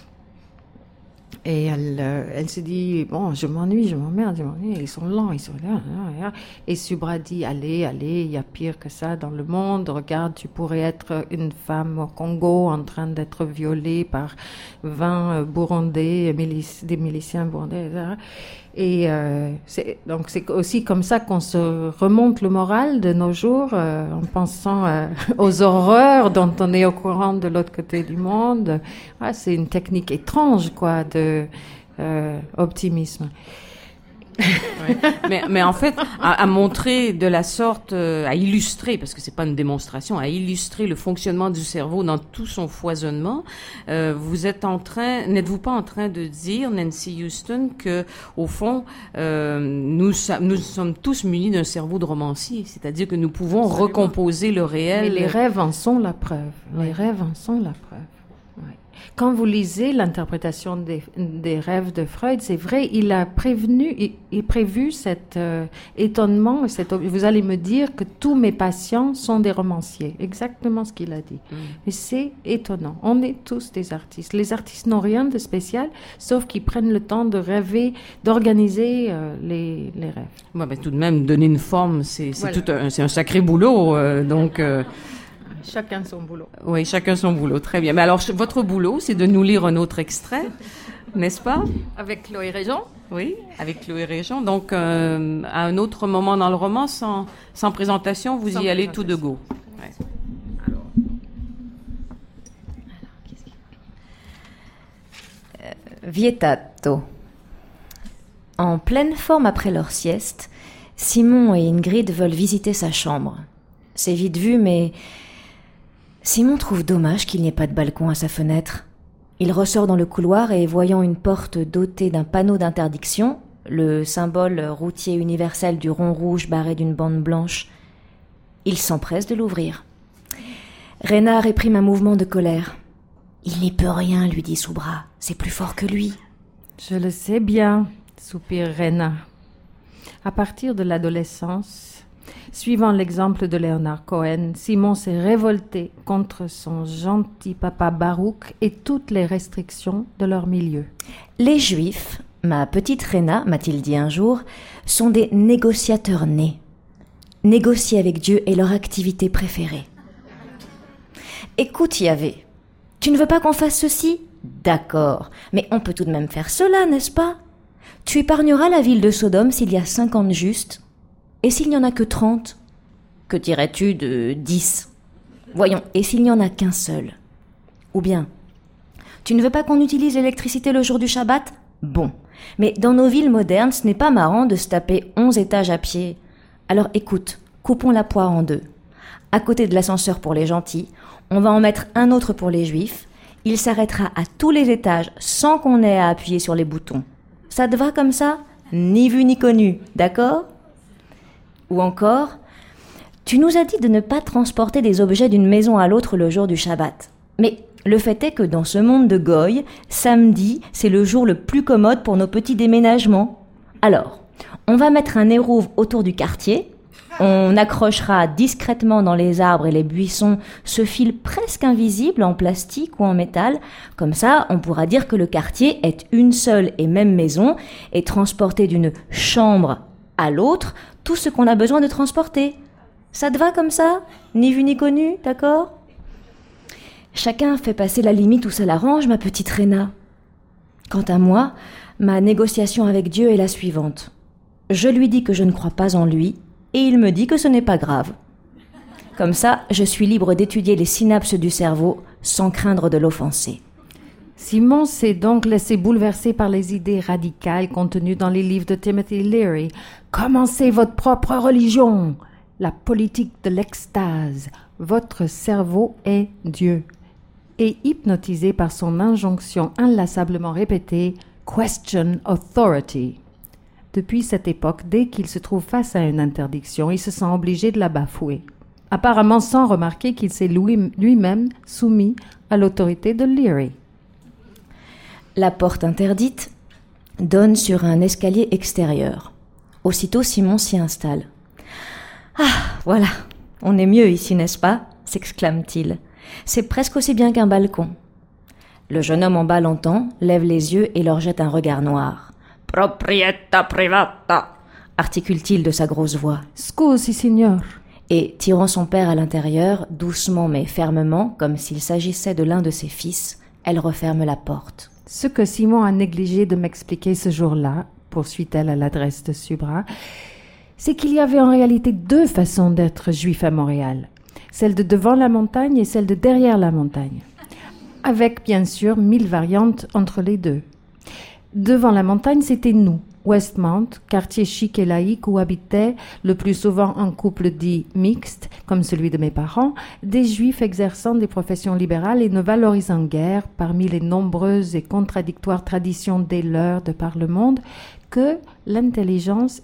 Et elle se dit, bon, je m'ennuie, ils sont lents, ils sont là. Et Subra dit, allez, il y a pire que ça dans le monde, regarde, tu pourrais être une femme au Congo en train d'être violée par 20 Burundais, des miliciens burundais, etc. Et donc c'est aussi comme ça qu'on se remonte le moral de nos jours, en pensant aux horreurs dont on est au courant de l'autre côté du monde. C'est une technique étrange, quoi, de optimisme. Ouais. Mais en fait, à montrer de la sorte, à illustrer, parce que c'est pas une démonstration, à illustrer le fonctionnement du cerveau dans tout son foisonnement, n'êtes-vous pas en train de dire, Nancy Houston, que au fond, nous sommes tous munis d'un cerveau de romancier, c'est-à-dire que nous pouvons recomposer le réel. Mais les rêves en sont la preuve. Les rêves en sont la preuve. Quand vous lisez l'interprétation des rêves de Freud, c'est vrai, il a prévu cet étonnement. Vous allez me dire que tous mes patients sont des romanciers. Exactement ce qu'il a dit. Mais c'est étonnant. On est tous des artistes. Les artistes n'ont rien de spécial, sauf qu'ils prennent le temps de rêver, d'organiser les rêves. Ouais, mais tout de même, donner une forme, c'est un sacré boulot. Donc... Chacun son boulot. Oui, chacun son boulot. Très bien. Mais alors, votre boulot, c'est de nous lire un autre extrait, n'est-ce pas? Avec Chloé Réjean. Oui, avec Chloé Réjean. Donc, à un autre moment dans le roman, sans présentation, vous y allez tout de go. Ouais. Vietato. En pleine forme après leur sieste, Simon et Ingrid veulent visiter sa chambre. C'est vite vu, mais Simon trouve dommage qu'il n'y ait pas de balcon à sa fenêtre. Il ressort dans le couloir et, voyant une porte dotée d'un panneau d'interdiction, le symbole routier universel du rond rouge barré d'une bande blanche, il s'empresse de l'ouvrir. Rena réprime un mouvement de colère. « Il n'y peut rien, lui dit Subra. C'est plus fort que lui. » Je le sais bien, soupire Rena. À partir de l'adolescence, suivant l'exemple de Leonard Cohen, Simon s'est révolté contre son gentil papa Baruch et toutes les restrictions de leur milieu. Les Juifs, ma petite Rena, m'a-t-il dit un jour, sont des négociateurs nés. Négocier avec Dieu est leur activité préférée. Écoute, Yahvé, tu ne veux pas qu'on fasse ceci? D'accord, mais on peut tout de même faire cela, n'est-ce pas? Tu épargneras la ville de Sodome s'il y a 50 justes. Et s'il n'y en a que 30? Que dirais-tu de 10? Voyons, et s'il n'y en a qu'un seul? Ou bien, tu ne veux pas qu'on utilise l'électricité le jour du Shabbat? Bon, mais dans nos villes modernes, ce n'est pas marrant de se taper 11 étages à pied. Alors écoute, coupons la poire en deux. À côté de l'ascenseur pour les gentils, on va en mettre un autre pour les juifs. Il s'arrêtera à tous les étages sans qu'on ait à appuyer sur les boutons. Ça te va comme ça? Ni vu ni connu, d'accord? Ou encore, tu nous as dit de ne pas transporter des objets d'une maison à l'autre le jour du Shabbat. Mais le fait est que dans ce monde de goy, samedi, c'est le jour le plus commode pour nos petits déménagements. Alors, on va mettre un érouve autour du quartier, on accrochera discrètement dans les arbres et les buissons ce fil presque invisible en plastique ou en métal. Comme ça, on pourra dire que le quartier est une seule et même maison et transporter d'une chambre à l'autre tout ce qu'on a besoin de transporter. Ça te va comme ça? Ni vu ni connu, d'accord? Chacun fait passer la limite où ça l'arrange, ma petite Rena. Quant à moi, Ma négociation avec Dieu est la suivante. Je lui dis que je ne crois pas en lui, et il me dit que ce n'est pas grave. Comme ça, je suis libre d'étudier les synapses du cerveau sans craindre de l'offenser. Simon s'est donc laissé bouleverser par les idées radicales contenues dans les livres de Timothy Leary. Commencez votre propre religion, la politique de l'extase. Votre cerveau est Dieu. Et hypnotisé par son injonction inlassablement répétée, question authority. Depuis cette époque, dès qu'il se trouve face à une interdiction, il se sent obligé de la bafouer. Apparemment sans remarquer qu'il s'est lui-même soumis à l'autorité de Leary. La porte interdite donne sur un escalier extérieur. Aussitôt, Simon s'y installe. « Ah, voilà, on est mieux ici, n'est-ce pas ?» s'exclame-t-il. « C'est presque aussi bien qu'un balcon. » Le jeune homme en bas l'entend, lève les yeux et leur jette un regard noir. « Proprietà privata » articule-t-il de sa grosse voix. « Scusi, signor » Et, tirant son père à l'intérieur, doucement mais fermement, comme s'il s'agissait de l'un de ses fils, elle referme la porte. Ce que Simon a négligé de m'expliquer ce jour-là, poursuit-elle à l'adresse de Subra, c'est qu'il y avait en réalité deux façons d'être juif à Montréal, celle de devant la montagne et celle de derrière la montagne, avec bien sûr 1000 variantes entre les deux. Devant la montagne, c'était nous, Westmount, quartier chic et laïque où habitaient, le plus souvent un couple dit mixte, comme celui de mes parents, des juifs exerçant des professions libérales et ne valorisant guère, parmi les nombreuses et contradictoires traditions des leurs de par le monde, que l'intelligence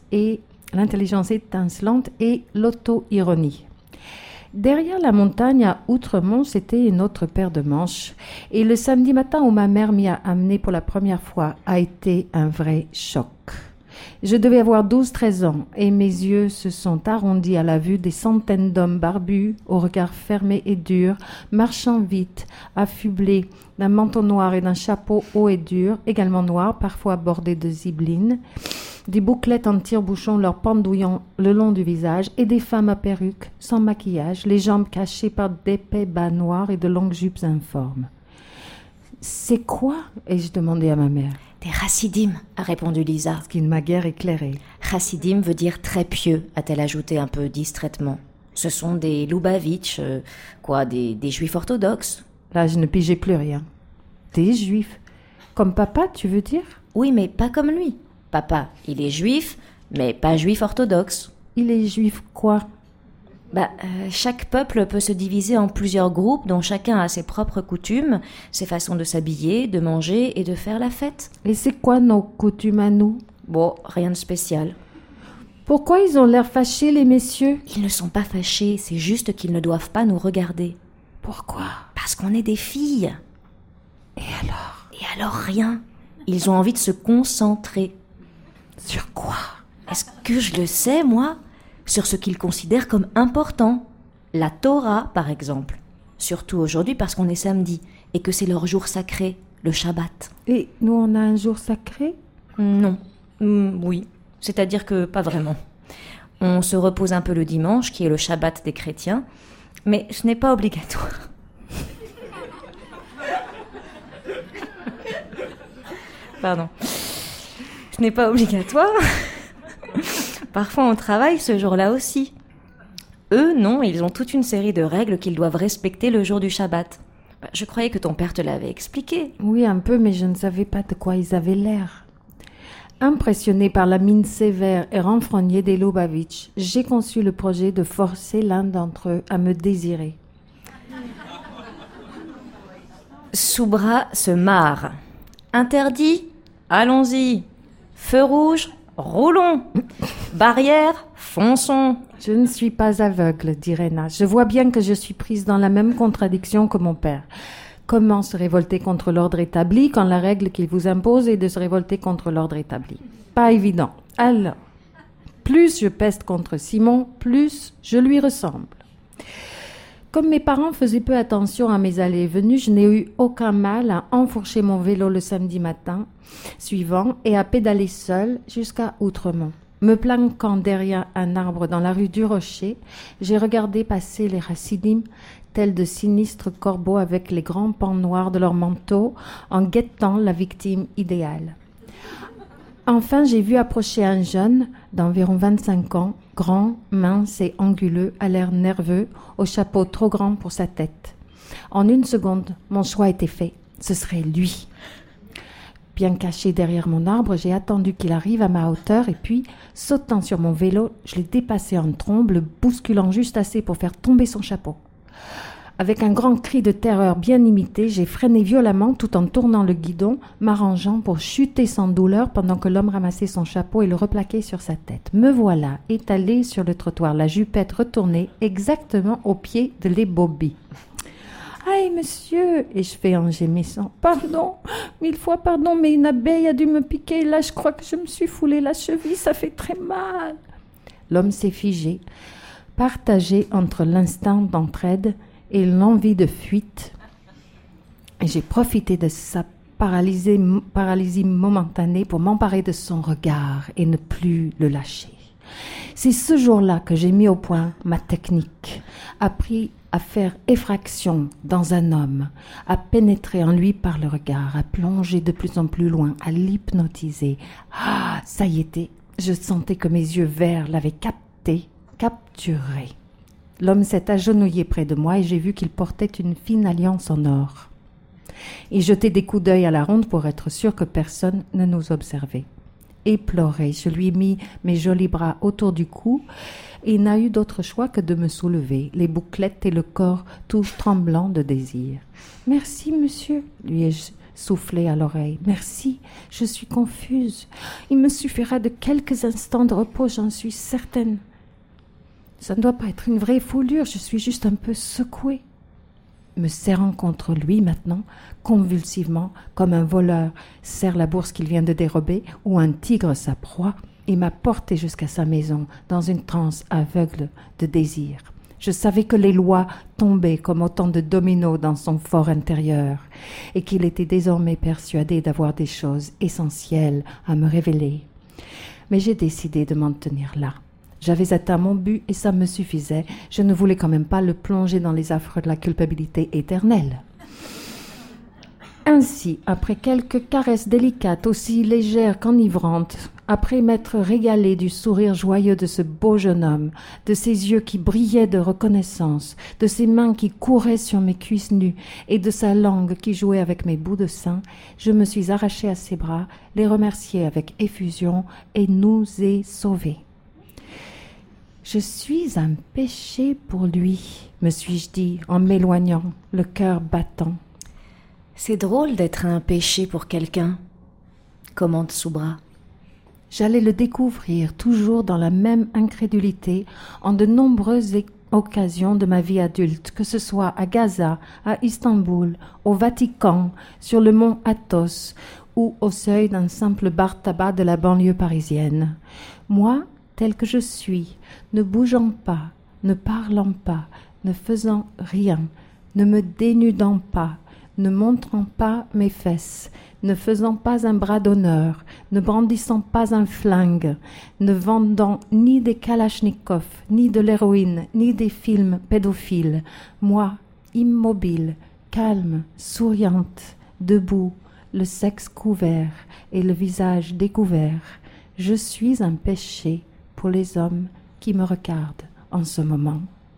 étincelante et l'auto-ironie. Derrière la montagne à Outremont, c'était une autre paire de manches. Et le samedi matin où ma mère m'y a amené pour la première fois a été un vrai choc. Je devais avoir 12-13 ans et mes yeux se sont arrondis à la vue des centaines d'hommes barbus, au regard fermé et dur, marchant vite, affublés d'un manteau noir et d'un chapeau haut et dur, également noir, parfois bordé de zibelines, des bouclettes en tire-bouchon leur pendouillant le long du visage, et des femmes à perruque, sans maquillage, les jambes cachées par d'épais bas noirs et de longues jupes informes. « C'est quoi ?» ai-je demandé à ma mère. « Des chassidim » a répondu Lisa. Ce qui ne m'a guère éclairée. « Chassidim veut dire très pieux » a-t-elle ajouté un peu distraitement. « Ce sont des Lubavitch, des juifs orthodoxes. » Là, je ne pigeais plus rien. « Des juifs ? Comme papa, tu veux dire ?»« Oui, mais pas comme lui. Papa, il est juif, mais pas juif orthodoxe. » « Il est juif quoi ?» Chaque peuple peut se diviser en plusieurs groupes dont chacun a ses propres coutumes, ses façons de s'habiller, de manger et de faire la fête. Et c'est quoi nos coutumes à nous ? Bon, rien de spécial. Pourquoi ils ont l'air fâchés, les messieurs ? Ils ne sont pas fâchés, c'est juste qu'ils ne doivent pas nous regarder. Pourquoi ? Parce qu'on est des filles. Et alors ? Et alors rien. Ils ont envie de se concentrer. Sur quoi ? Est-ce que je le sais, moi ? Sur ce qu'ils considèrent comme important. La Torah, par exemple. Surtout aujourd'hui parce qu'on est samedi et que c'est leur jour sacré, le Shabbat. Et nous, on a un jour sacré ? Non. Oui. C'est-à-dire que pas vraiment. On se repose un peu le dimanche, qui est le Shabbat des chrétiens, mais ce n'est pas obligatoire. Pardon. Ce n'est pas obligatoire. Parfois, on travaille ce jour-là aussi. Eux, non, ils ont toute une série de règles qu'ils doivent respecter le jour du Shabbat. Je croyais que ton père te l'avait expliqué. Oui, un peu, mais je ne savais pas de quoi ils avaient l'air. Impressionné par la mine sévère et renfrognée des Lubavitch, j'ai conçu le projet de forcer l'un d'entre eux à me désirer. Subra se marre. Interdit ? Allons-y. Feu rouge ? Roulons. Barrière, fonçons. Je ne suis pas aveugle, dit Rena. Je vois bien que je suis prise dans la même contradiction que mon père. Comment se révolter contre l'ordre établi quand la règle qu'il vous impose est de se révolter contre l'ordre établi ? Pas évident. Alors, plus je peste contre Simon, plus je lui ressemble. Comme mes parents faisaient peu attention à mes allées et venues, je n'ai eu aucun mal à enfourcher mon vélo le samedi matin suivant et à pédaler seule jusqu'à Outremont. Me planquant derrière un arbre dans la rue du Rocher, j'ai regardé passer les chassidim, tels de sinistres corbeaux avec les grands pans noirs de leurs manteaux, en guettant la victime idéale. Enfin, j'ai vu approcher un jeune d'environ 25 ans, grand, mince et anguleux, à l'air nerveux, au chapeau trop grand pour sa tête. En une seconde, mon choix était fait. Ce serait lui. Bien caché derrière mon arbre, j'ai attendu qu'il arrive à ma hauteur et puis, sautant sur mon vélo, je l'ai dépassé en trombe, le bousculant juste assez pour faire tomber son chapeau. Avec un grand cri de terreur bien imité, j'ai freiné violemment tout en tournant le guidon, m'arrangeant pour chuter sans douleur pendant que l'homme ramassait son chapeau et le replaquait sur sa tête. Me voilà étalée sur le trottoir, la jupette retournée exactement au pied de l'ébobie. « Aïe, monsieur !» Et je fais en gémissant. « Pardon, 1000 fois pardon, mais une abeille a dû me piquer. Là, je crois que je me suis foulé la cheville, ça fait très mal. » L'homme s'est figé, partagé entre l'instinct d'entraide et l'envie de fuite. Et j'ai profité de sa paralysie momentanée pour m'emparer de son regard et ne plus le lâcher. C'est ce jour-là que j'ai mis au point ma technique, appris à faire effraction dans un homme, à pénétrer en lui par le regard, à plonger de plus en plus loin, à l'hypnotiser. Ah, ça y était, je sentais que mes yeux verts l'avaient capturé. L'homme s'est agenouillé près de moi et j'ai vu qu'il portait une fine alliance en or. Il jetait des coups d'œil à la ronde pour être sûr que personne ne nous observait. Éploré, je lui ai mis mes jolis bras autour du cou et il n'a eu d'autre choix que de me soulever, les bouclettes et le corps tout tremblant de désir. « Merci, monsieur », lui ai-je soufflé à l'oreille. « Merci, je suis confuse. Il me suffira de quelques instants de repos, j'en suis certaine. Ça ne doit pas être une vraie foulure, je suis juste un peu secouée. » Me serrant contre lui maintenant, convulsivement, comme un voleur serre la bourse qu'il vient de dérober ou un tigre sa proie, il m'a porté jusqu'à sa maison dans une transe aveugle de désir. Je savais que les lois tombaient comme autant de dominos dans son fort intérieur et qu'il était désormais persuadé d'avoir des choses essentielles à me révéler. Mais j'ai décidé de m'en tenir là. J'avais atteint mon but et ça me suffisait. Je ne voulais quand même pas le plonger dans les affres de la culpabilité éternelle. Ainsi, après quelques caresses délicates, aussi légères qu'enivrantes, après m'être régalée du sourire joyeux de ce beau jeune homme, de ses yeux qui brillaient de reconnaissance, de ses mains qui couraient sur mes cuisses nues et de sa langue qui jouait avec mes bouts de sein, je me suis arrachée à ses bras, les remerciai avec effusion et nous ai sauvés. Je suis un péché pour lui, me suis-je dit en m'éloignant, le cœur battant. C'est drôle d'être un péché pour quelqu'un, commente Soubra. J'allais le découvrir toujours dans la même incrédulité en de nombreuses occasions de ma vie adulte, que ce soit à Gaza, à Istanbul, au Vatican, sur le mont Athos ou au seuil d'un simple bar-tabac de la banlieue parisienne. Moi, tel que je suis, ne bougeant pas, ne parlant pas, ne faisant rien, ne me dénudant pas, ne montrant pas mes fesses, ne faisant pas un bras d'honneur, ne brandissant pas un flingue, ne vendant ni des kalachnikovs, ni de l'héroïne, ni des films pédophiles, moi, immobile, calme, souriante, debout, le sexe couvert et le visage découvert, je suis un péché pour les hommes qui me regardent en ce moment.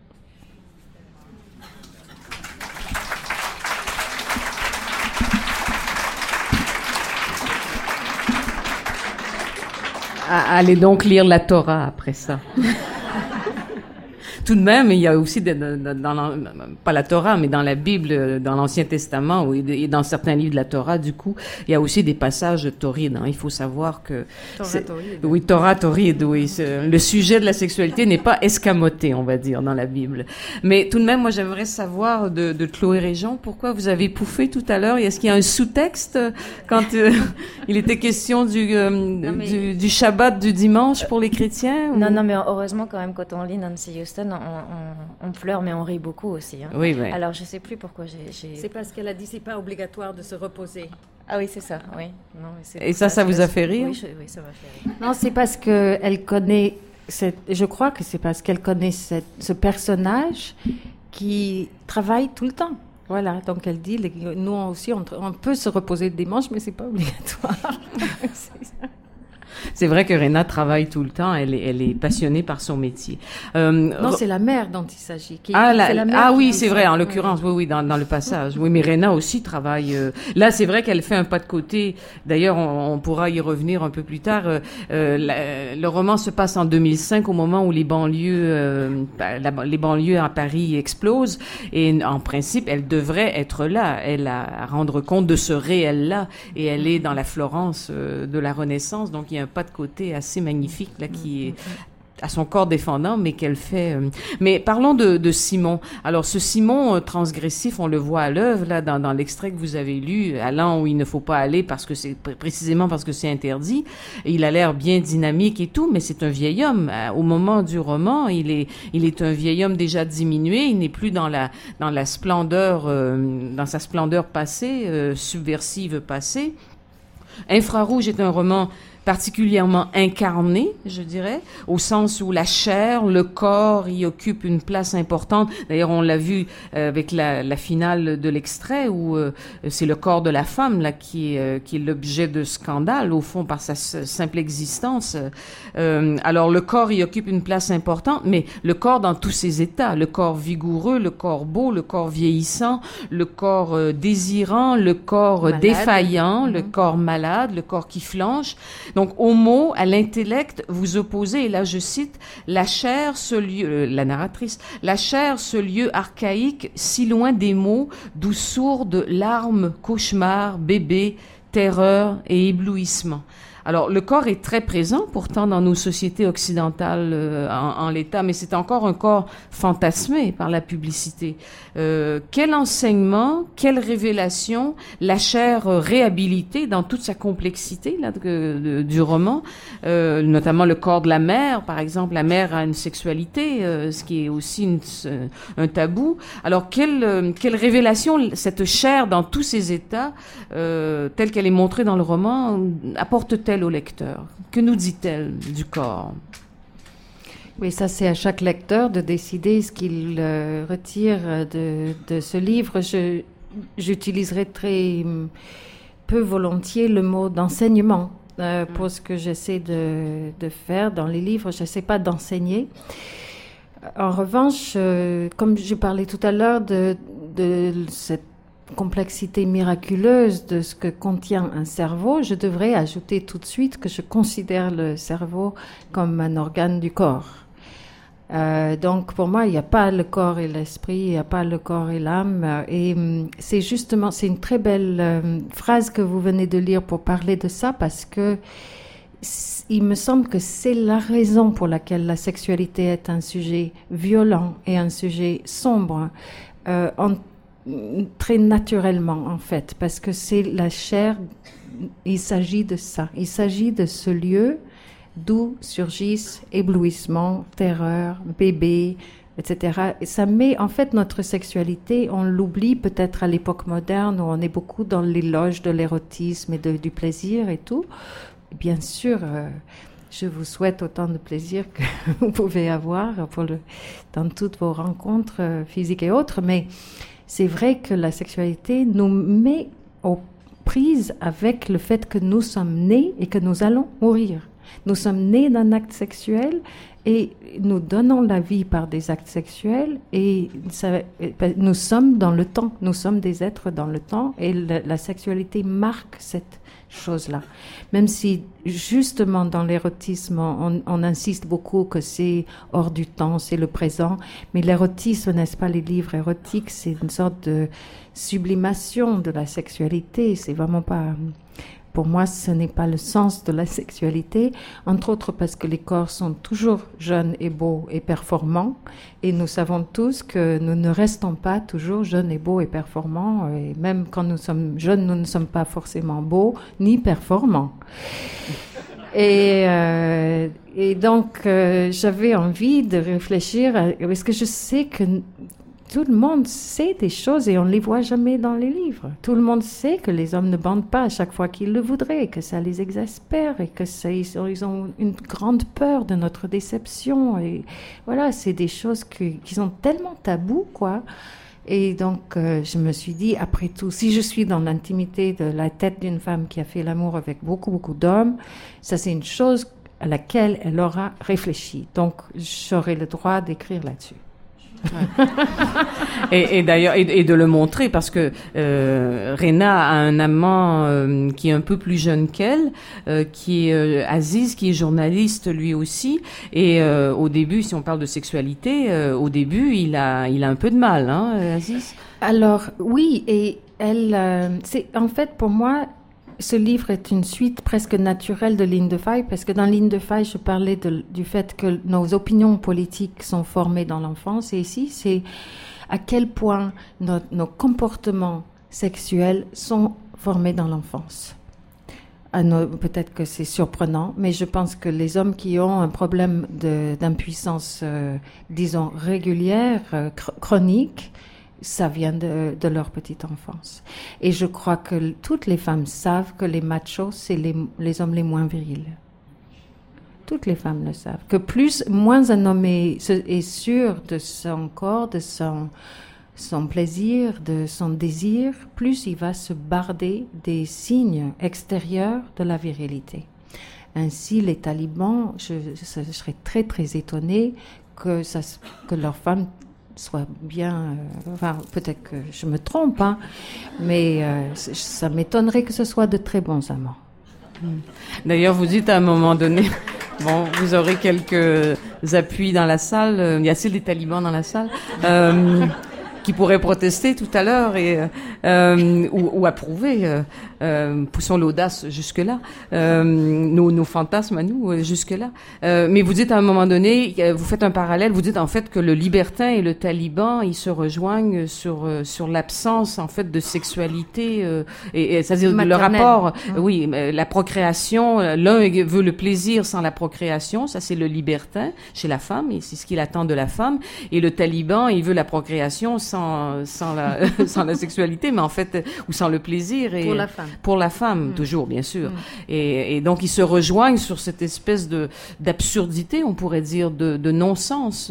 Allez donc lire la Torah après ça. Tout de même, il y a aussi, pas la Torah, mais dans la Bible, dans l'Ancien Testament, et dans certains livres de la Torah, du coup, il y a aussi des passages torrides. Hein. Il faut savoir que... Torah torride, oui. Le sujet de la sexualité n'est pas escamoté, on va dire, dans la Bible. Mais tout de même, moi, j'aimerais savoir de Chloé Réjean, pourquoi vous avez pouffé tout à l'heure? Est-ce qu'il y a un sous-texte quand il était question du Shabbat du dimanche pour les chrétiens? Ou... Non, mais heureusement, quand même, quand on lit Nancy Houston, on pleure, mais on rit beaucoup aussi. Hein. Oui, mais... Alors, je sais plus pourquoi j'ai... C'est parce qu'elle a dit c'est pas obligatoire de se reposer. Ah oui, c'est ça, oui. Non, mais et ça vous a fait rire? Oui, ça m'a fait rire. Non, c'est parce qu'elle connaît... Je crois que c'est parce qu'elle connaît ce personnage qui travaille tout le temps. Voilà, donc elle dit, nous aussi, on peut se reposer le dimanche, mais c'est pas obligatoire. C'est ça. C'est vrai que Réna travaille tout le temps. Elle est passionnée par son métier. Non, c'est la mère dont il s'agit. Oui, c'est vrai. En l'occurrence, oui, dans le passage. Oui, mais Réna aussi travaille. Là, c'est vrai qu'elle fait un pas de côté. D'ailleurs, on pourra y revenir un peu plus tard. Le roman se passe en 2005, au moment où les banlieues à Paris explosent. Et en principe, elle devrait être là. Elle à rendre compte de ce réel-là. Et elle est dans la Florence de la Renaissance. Donc, il y a un pas de côté assez magnifique là qui est à son corps défendant, mais qu'elle fait. Mais parlons de Simon. Alors, ce Simon transgressif, on le voit à l'œuvre là dans l'extrait que vous avez lu, allant où il ne faut pas aller précisément parce que c'est interdit. Et il a l'air bien dynamique et tout, mais c'est un vieil homme. Au moment du roman, il est un vieil homme déjà diminué. Il n'est plus dans la splendeur, dans sa splendeur passée, subversive passée. Infrarouge est un roman particulièrement incarné, je dirais, au sens où la chair, le corps y occupe une place importante. D'ailleurs, on l'a vu avec la finale de l'extrait où c'est le corps de la femme là qui est l'objet de scandale au fond par sa simple existence. Alors le corps y occupe une place importante, mais le corps dans tous ses états, le corps vigoureux, le corps beau, le corps vieillissant, le corps désirant, le corps malade, défaillant, le corps malade, le corps qui flanche. Donc, au mot, à l'intellect, vous opposez, et là je cite, la chair, ce lieu, la narratrice, la chair, ce lieu archaïque, si loin des mots, d'où sourdent larmes, cauchemars, bébés, terreur et éblouissement. Alors, le corps est très présent, pourtant, dans nos sociétés occidentales en l'état, mais c'est encore un corps fantasmé par la publicité. Quel enseignement, quelle révélation, la chair réhabilitée dans toute sa complexité là, du roman, notamment le corps de la mère, par exemple. La mère a une sexualité, ce qui est aussi un tabou. Alors, quelle révélation cette chair dans tous ses états, telle qu'elle est montrée dans le roman, apporte-t-elle au lecteur? Que nous dit-elle du corps? Oui, ça c'est à chaque lecteur de décider ce qu'il retire de ce livre. J'utiliserai très peu volontiers le mot d'enseignement pour ce que j'essaie de faire dans les livres. Je n'essaie pas d'enseigner. En revanche, comme je parlais tout à l'heure de cette complexité miraculeuse de ce que contient un cerveau, je devrais ajouter tout de suite que je considère le cerveau comme un organe du corps. Donc pour moi, il n'y a pas le corps et l'esprit, il n'y a pas le corps et l'âme. Et c'est une très belle phrase que vous venez de lire pour parler de ça, parce que il me semble que c'est la raison pour laquelle la sexualité est un sujet violent et un sujet sombre. Très naturellement en fait, parce que c'est la chair, il s'agit de ça, il s'agit de ce lieu d'où surgissent éblouissement, terreur, bébé, etc. Et ça met en fait notre sexualité, on l'oublie peut-être à l'époque moderne où on est beaucoup dans l'éloge de l'érotisme et du plaisir et tout. Bien sûr, je vous souhaite autant de plaisir que vous pouvez avoir dans toutes vos rencontres physiques et autres, mais c'est vrai que la sexualité nous met aux prises avec le fait que nous sommes nés et que nous allons mourir. Nous sommes nés d'un acte sexuel et nous donnons la vie par des actes sexuels et nous sommes dans le temps, nous sommes des êtres dans le temps et la sexualité marque cette chose-là. Même si justement dans l'érotisme on insiste beaucoup que c'est hors du temps, c'est le présent, mais l'érotisme, n'est-ce pas, les livres érotiques, c'est une sorte de sublimation de la sexualité, c'est vraiment pas... Pour moi, ce n'est pas le sens de la sexualité, entre autres parce que les corps sont toujours jeunes et beaux et performants, et nous savons tous que nous ne restons pas toujours jeunes et beaux et performants, et même quand nous sommes jeunes, nous ne sommes pas forcément beaux ni performants. Et donc, j'avais envie de réfléchir, parce que je sais que tout le monde sait des choses et on ne les voit jamais dans les livres. Tout le monde sait que les hommes ne bandent pas à chaque fois qu'ils le voudraient, que ça les exaspère et que ils ont une grande peur de notre déception. Et voilà, c'est des choses qui sont tellement tabous, quoi. Et donc, je me suis dit, après tout, si je suis dans l'intimité de la tête d'une femme qui a fait l'amour avec beaucoup, beaucoup d'hommes, ça c'est une chose à laquelle elle aura réfléchi. Donc, j'aurai le droit d'écrire là-dessus. Et d'ailleurs, et de le montrer, parce que Rena a un amant qui est un peu plus jeune qu'elle, qui est Aziz, qui est journaliste lui aussi. Et au début, si on parle de sexualité, au début, il a un peu de mal, hein, Aziz. Alors oui, et elle, c'est en fait pour moi. Ce livre est une suite presque naturelle de Ligne de Faille, parce que dans Ligne de Faille, je parlais du fait que nos opinions politiques sont formées dans l'enfance, et ici, c'est à quel point nos comportements sexuels sont formés dans l'enfance. Peut-être que c'est surprenant, mais je pense que les hommes qui ont un problème d'impuissance, disons, régulière, chronique, ça vient de leur petite enfance. Et je crois que toutes les femmes savent que les machos, c'est les hommes les moins virils. Toutes les femmes le savent. Que moins un homme est sûr de son corps, de son plaisir, de son désir, plus il va se barder des signes extérieurs de la virilité. Ainsi, les talibans, je serais très, très étonnée que leurs femmes soit bien, enfin peut-être que je me trompe, hein, mais ça m'étonnerait que ce soit de très bons amants. D'ailleurs, vous dites à un moment donné, bon, vous aurez quelques appuis dans la salle, il y a-t-il des talibans dans la salle qui pourraient protester tout à l'heure ou approuver, poussons l'audace jusque-là, nos fantasmes à nous jusque-là. Mais vous dites à un moment donné, vous faites un parallèle, vous dites en fait que le libertin et le taliban, ils se rejoignent sur l'absence en fait de sexualité et c'est-à-dire le rapport, oui, la procréation. L'un veut le plaisir sans la procréation, ça c'est le libertin chez la femme et c'est ce qu'il attend de la femme, et le taliban, il veut la procréation sans la sexualité, mais en fait, ou sans le plaisir. Et pour la femme, toujours, bien sûr. Et donc, ils se rejoignent sur cette espèce d'absurdité, on pourrait dire, de non-sens.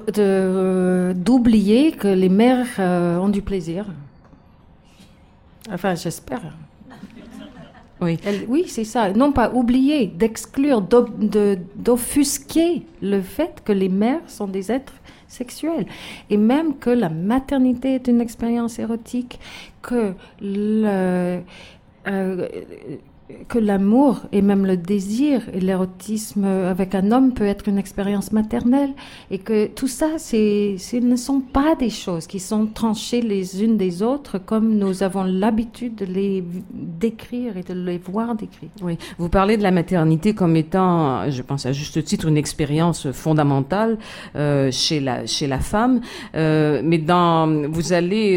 D'oublier que les mères ont du plaisir. Enfin, j'espère. Oui. Oui, c'est ça. Non pas oublier, d'exclure, d'offusquer le fait que les mères sont des êtres sexuels. Et même que la maternité est une expérience érotique, que l'amour et même le désir et l'érotisme avec un homme peut être une expérience maternelle, et que tout ça, ce ne sont pas des choses qui sont tranchées les unes des autres comme nous avons l'habitude de les décrire et de les voir décrire. Oui, vous parlez de la maternité comme étant, je pense à juste titre, une expérience fondamentale chez la femme, mais vous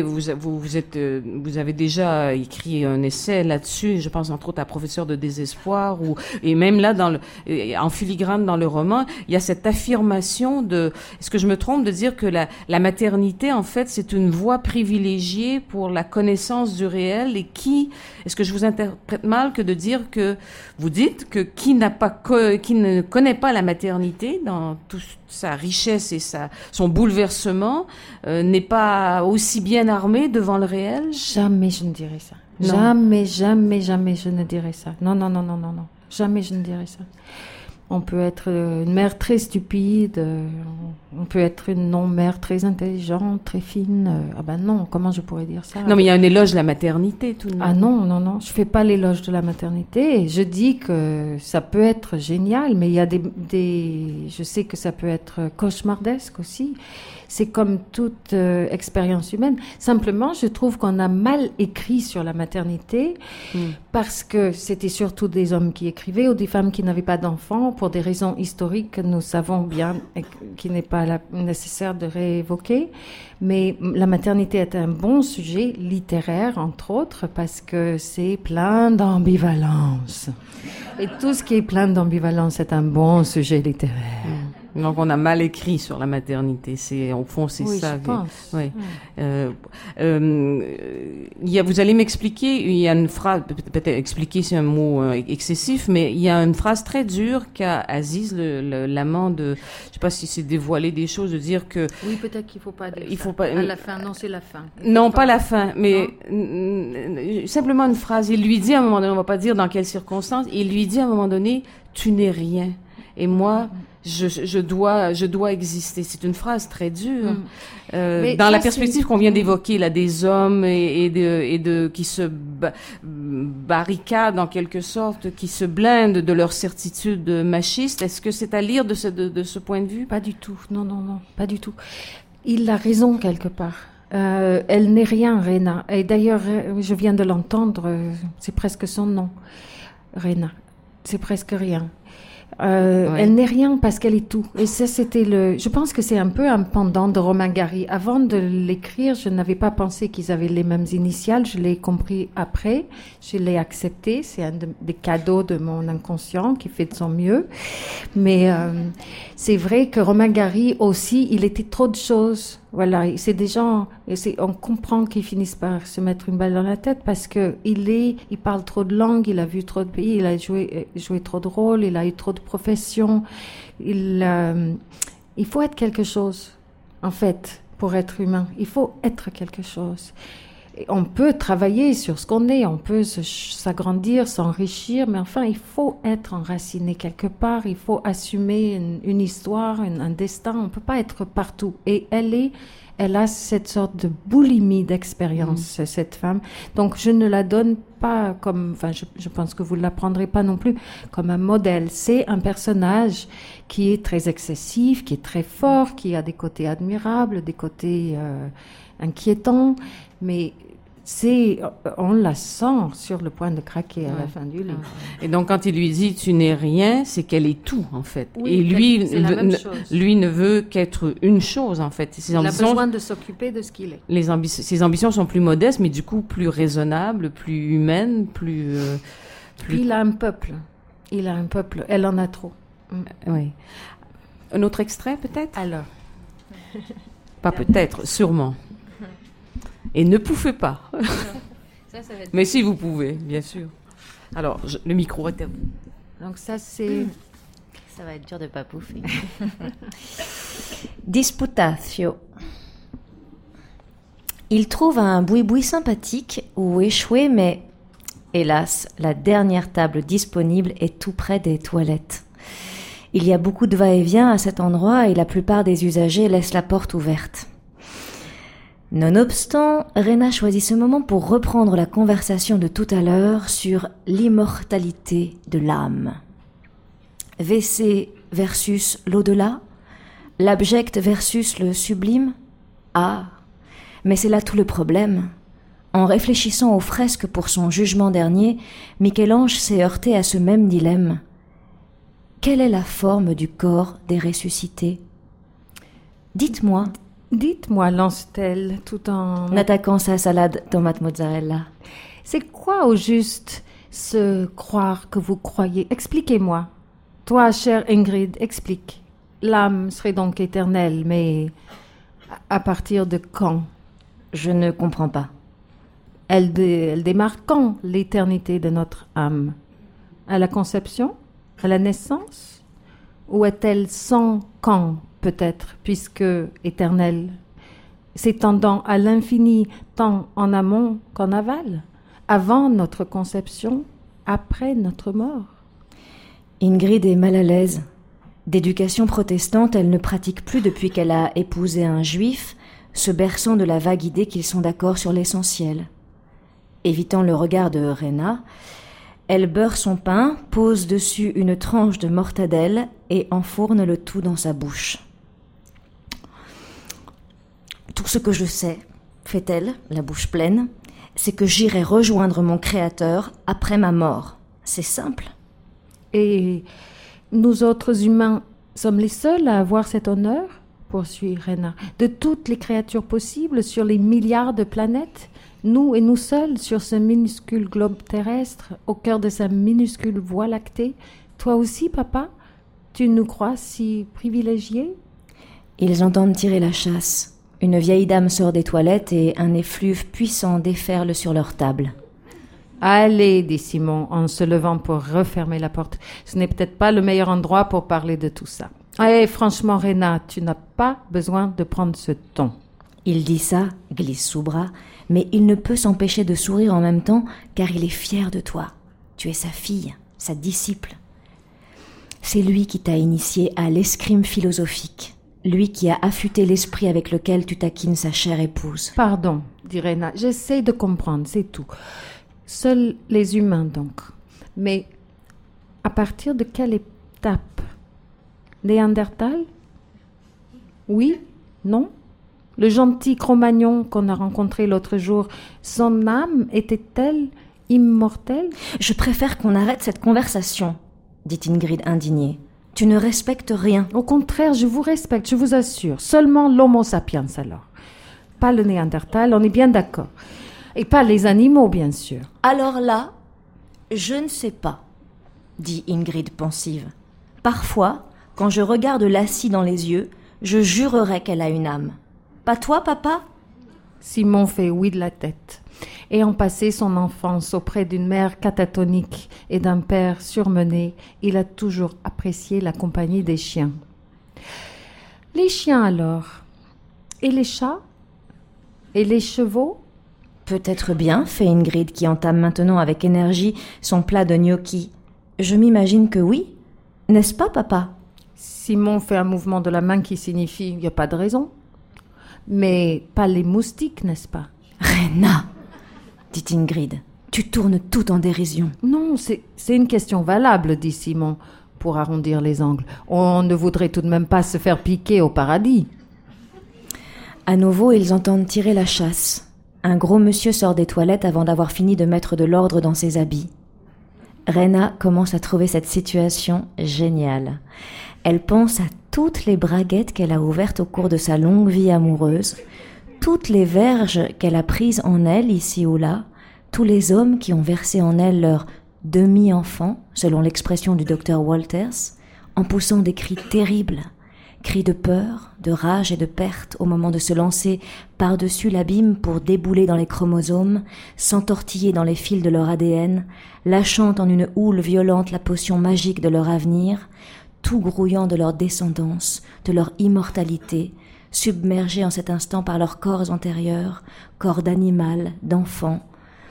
avez déjà écrit un essai là-dessus, je pense entre autres à Professeur de désespoir, et même là en filigrane dans le roman, il y a cette affirmation est-ce que je me trompe de dire que la maternité en fait c'est une voie privilégiée pour la connaissance du réel, et est-ce que je vous interprète mal que de dire que vous dites que qui ne connaît pas la maternité dans toute sa richesse et son bouleversement n'est pas aussi bien armé devant le réel? Jamais je ne dirais ça. Non. Jamais je ne dirais ça. Non. Jamais je ne dirais ça. On peut être une mère très stupide, on peut être une non-mère très intelligente, très fine. Ah ben non, comment je pourrais dire ça? Non, mais il y a un éloge de la maternité tout de même. Ah non, je fais pas l'éloge de la maternité. Je dis que ça peut être génial, mais il y a je sais que ça peut être cauchemardesque aussi. C'est comme toute expérience humaine. Simplement, je trouve qu'on a mal écrit sur la maternité parce que c'était surtout des hommes qui écrivaient ou des femmes qui n'avaient pas d'enfants pour des raisons historiques que nous savons bien et qui n'est pas nécessaire de réévoquer. Mais la maternité est un bon sujet littéraire, entre autres, parce que c'est plein d'ambivalence. Et tout ce qui est plein d'ambivalence est un bon sujet littéraire. Donc on a mal écrit sur la maternité. Au fond, c'est oui, ça. Je pense. Oui. Vous allez m'expliquer. Il y a une phrase. Peut-être expliquer, c'est un mot excessif, mais il y a une phrase très dure qu'a Aziz, l'amant de. Je sais pas si c'est dévoiler des choses, de dire que. Oui, peut-être qu'il faut pas dire il ça. faut pas. À la fin, non, c'est la fin. Non, pas la fin, mais simplement une phrase. Il lui dit à un moment donné, on va pas dire dans quelles circonstances. Il lui dit à un moment donné, tu n'es rien. Et moi, je dois exister. C'est une phrase très dure. Dans la perspective qu'on vient d'évoquer, là, des hommes qui se barricadent en quelque sorte, qui se blindent de leur certitude machiste. Est-ce que c'est à lire de ce point de vue? Pas du tout. Non, pas du tout. Il a raison quelque part. Elle n'est rien, Rena. Et d'ailleurs, je viens de l'entendre. C'est presque son nom, Rena. C'est presque rien. Elle n'est rien parce qu'elle est tout. Et ça, je pense que c'est un peu un pendant de Romain Gary. Avant de l'écrire, je n'avais pas pensé qu'ils avaient les mêmes initiales. Je l'ai compris après. Je l'ai accepté. C'est un des cadeaux de mon inconscient qui fait de son mieux. Mais c'est vrai que Romain Gary aussi, il était trop de choses. Voilà, c'est des gens, on comprend qu'ils finissent par se mettre une balle dans la tête parce que il parle trop de langues, il a vu trop de pays, il a joué trop de rôles, il a eu trop de professions. Il faut être quelque chose, en fait, pour être humain. Il faut être quelque chose. Et on peut travailler sur ce qu'on est, on peut s'agrandir, s'enrichir, mais enfin, il faut être enraciné quelque part, il faut assumer une histoire, un destin, on peut pas être partout. Et elle a cette sorte de boulimie d'expérience, cette femme. Donc, je ne la donne pas je pense que vous ne la prendrez pas non plus comme un modèle. C'est un personnage qui est très excessif, qui est très fort, qui a des côtés admirables, des côtés inquiétants, mais on la sent sur le point de craquer à la fin du livre. Et donc, quand il lui dit « tu n'es rien », c'est qu'elle est tout, en fait. Oui, et lui, c'est lui ne veut qu'être une chose, en fait. Il a besoin de s'occuper de ce qu'il est. Ses ambitions sont plus modestes, mais du coup plus raisonnables, plus humaines, plus... Puis il a un peuple. Elle en a trop. Oui. Un autre extrait, peut-être? Alors. Pas peut-être, sûrement. Et ne pouffez pas. Ça va être... Mais si vous pouvez, bien sûr. Alors, le micro est à vous. Donc ça, c'est... Ça va être dur de ne pas pouffer. Disputatio. Il trouve un boui-boui sympathique où échouer, mais hélas, la dernière table disponible est tout près des toilettes. Il y a beaucoup de va-et-vient à cet endroit et la plupart des usagers laissent la porte ouverte. Nonobstant, Rena choisit ce moment pour reprendre la conversation de tout à l'heure sur l'immortalité de l'âme. WC versus l'au-delà, l'abject versus le sublime. Ah, mais c'est là tout le problème. En réfléchissant aux fresques pour son jugement dernier, Michel-Ange s'est heurté à ce même dilemme. Quelle est la forme du corps des ressuscités? Dites-moi, lance-t-elle, tout en attaquant sa salade tomate mozzarella. C'est quoi au juste se croire que vous croyez? Expliquez-moi. Toi, chère Ingrid, explique. L'âme serait donc éternelle, mais à partir de quand? Je ne comprends pas. Elle démarre quand, l'éternité de notre âme? À la conception? À la naissance? Ou est-elle sans quand, peut-être, puisque éternelle, s'étendant à l'infini, tant en amont qu'en aval, avant notre conception, après notre mort? Ingrid est mal à l'aise. D'éducation protestante, elle ne pratique plus depuis qu'elle a épousé un juif, se berçant de la vague idée qu'ils sont d'accord sur l'essentiel. Évitant le regard de Rena, elle beurre son pain, pose dessus une tranche de mortadelle et enfourne le tout dans sa bouche. Tout ce que je sais, fait-elle, la bouche pleine, c'est que j'irai rejoindre mon Créateur après ma mort. C'est simple. Et nous autres humains sommes les seuls à avoir cet honneur, poursuit Rena. De toutes les créatures possibles sur les milliards de planètes, nous et nous seuls sur ce minuscule globe terrestre, au cœur de sa minuscule voie lactée. Toi aussi, papa? Tu nous crois si privilégiés? Ils entendent tirer la chasse. Une vieille dame sort des toilettes et un effluve puissant déferle sur leur table. Allez, dit Simon en se levant pour refermer la porte. Ce n'est peut-être pas le meilleur endroit pour parler de tout ça. Eh, franchement, Rhéna, tu n'as pas besoin de prendre ce ton. Il dit ça, glisse sous bras, mais il ne peut s'empêcher de sourire en même temps car il est fier de toi. Tu es sa fille, sa disciple. C'est lui qui t'a initié à l'escrime philosophique, lui qui a affûté l'esprit avec lequel tu taquines sa chère épouse. Pardon, dit Rhéna, j'essaie de comprendre, c'est tout. Seuls les humains donc. Mais à partir de quelle étape? Néandertal? Oui? Non? Le gentil Cro-Magnon qu'on a rencontré l'autre jour, son âme était-elle immortelle? Je préfère qu'on arrête cette conversation, dit Ingrid indignée. Tu ne respectes rien. Au contraire, je vous respecte, je vous assure. Seulement l'homo sapiens alors. Pas le Néandertal, on est bien d'accord. Et pas les animaux, bien sûr. Alors là, je ne sais pas, dit Ingrid pensive. Parfois, quand je regarde Lassie dans les yeux, je jurerais qu'elle a une âme. Pas toi, papa? Simon fait oui de la tête. Ayant passé son enfance auprès d'une mère catatonique et d'un père surmené, il a toujours apprécié la compagnie des chiens. Les chiens alors? Et les chats? Et les chevaux? Peut-être bien, fait Ingrid qui entame maintenant avec énergie son plat de gnocchi. Je m'imagine que oui. N'est-ce pas, papa? Simon fait un mouvement de la main qui signifie « il n'y a pas de raison ». Mais pas les moustiques, n'est-ce pas? Rhéna, dit Ingrid, tu tournes tout en dérision. Non, c'est une question valable, dit Simon, pour arrondir les angles. On ne voudrait tout de même pas se faire piquer au paradis. À nouveau, ils entendent tirer la chasse. Un gros monsieur sort des toilettes avant d'avoir fini de mettre de l'ordre dans ses habits. Rhéna commence à trouver cette situation géniale. Elle pense à toutes les braguettes qu'elle a ouvertes au cours de sa longue vie amoureuse, toutes les verges qu'elle a prises en elle ici ou là, tous les hommes qui ont versé en elle leur demi-enfant, selon l'expression du docteur Walters, en poussant des cris terribles, cris de peur, de rage et de perte au moment de se lancer par-dessus l'abîme pour débouler dans les chromosomes, s'entortiller dans les fils de leur ADN, lâchant en une houle violente la potion magique de leur avenir, tout grouillant de leur descendance, de leur immortalité, submergés en cet instant par leurs corps antérieurs, corps d'animal, d'enfant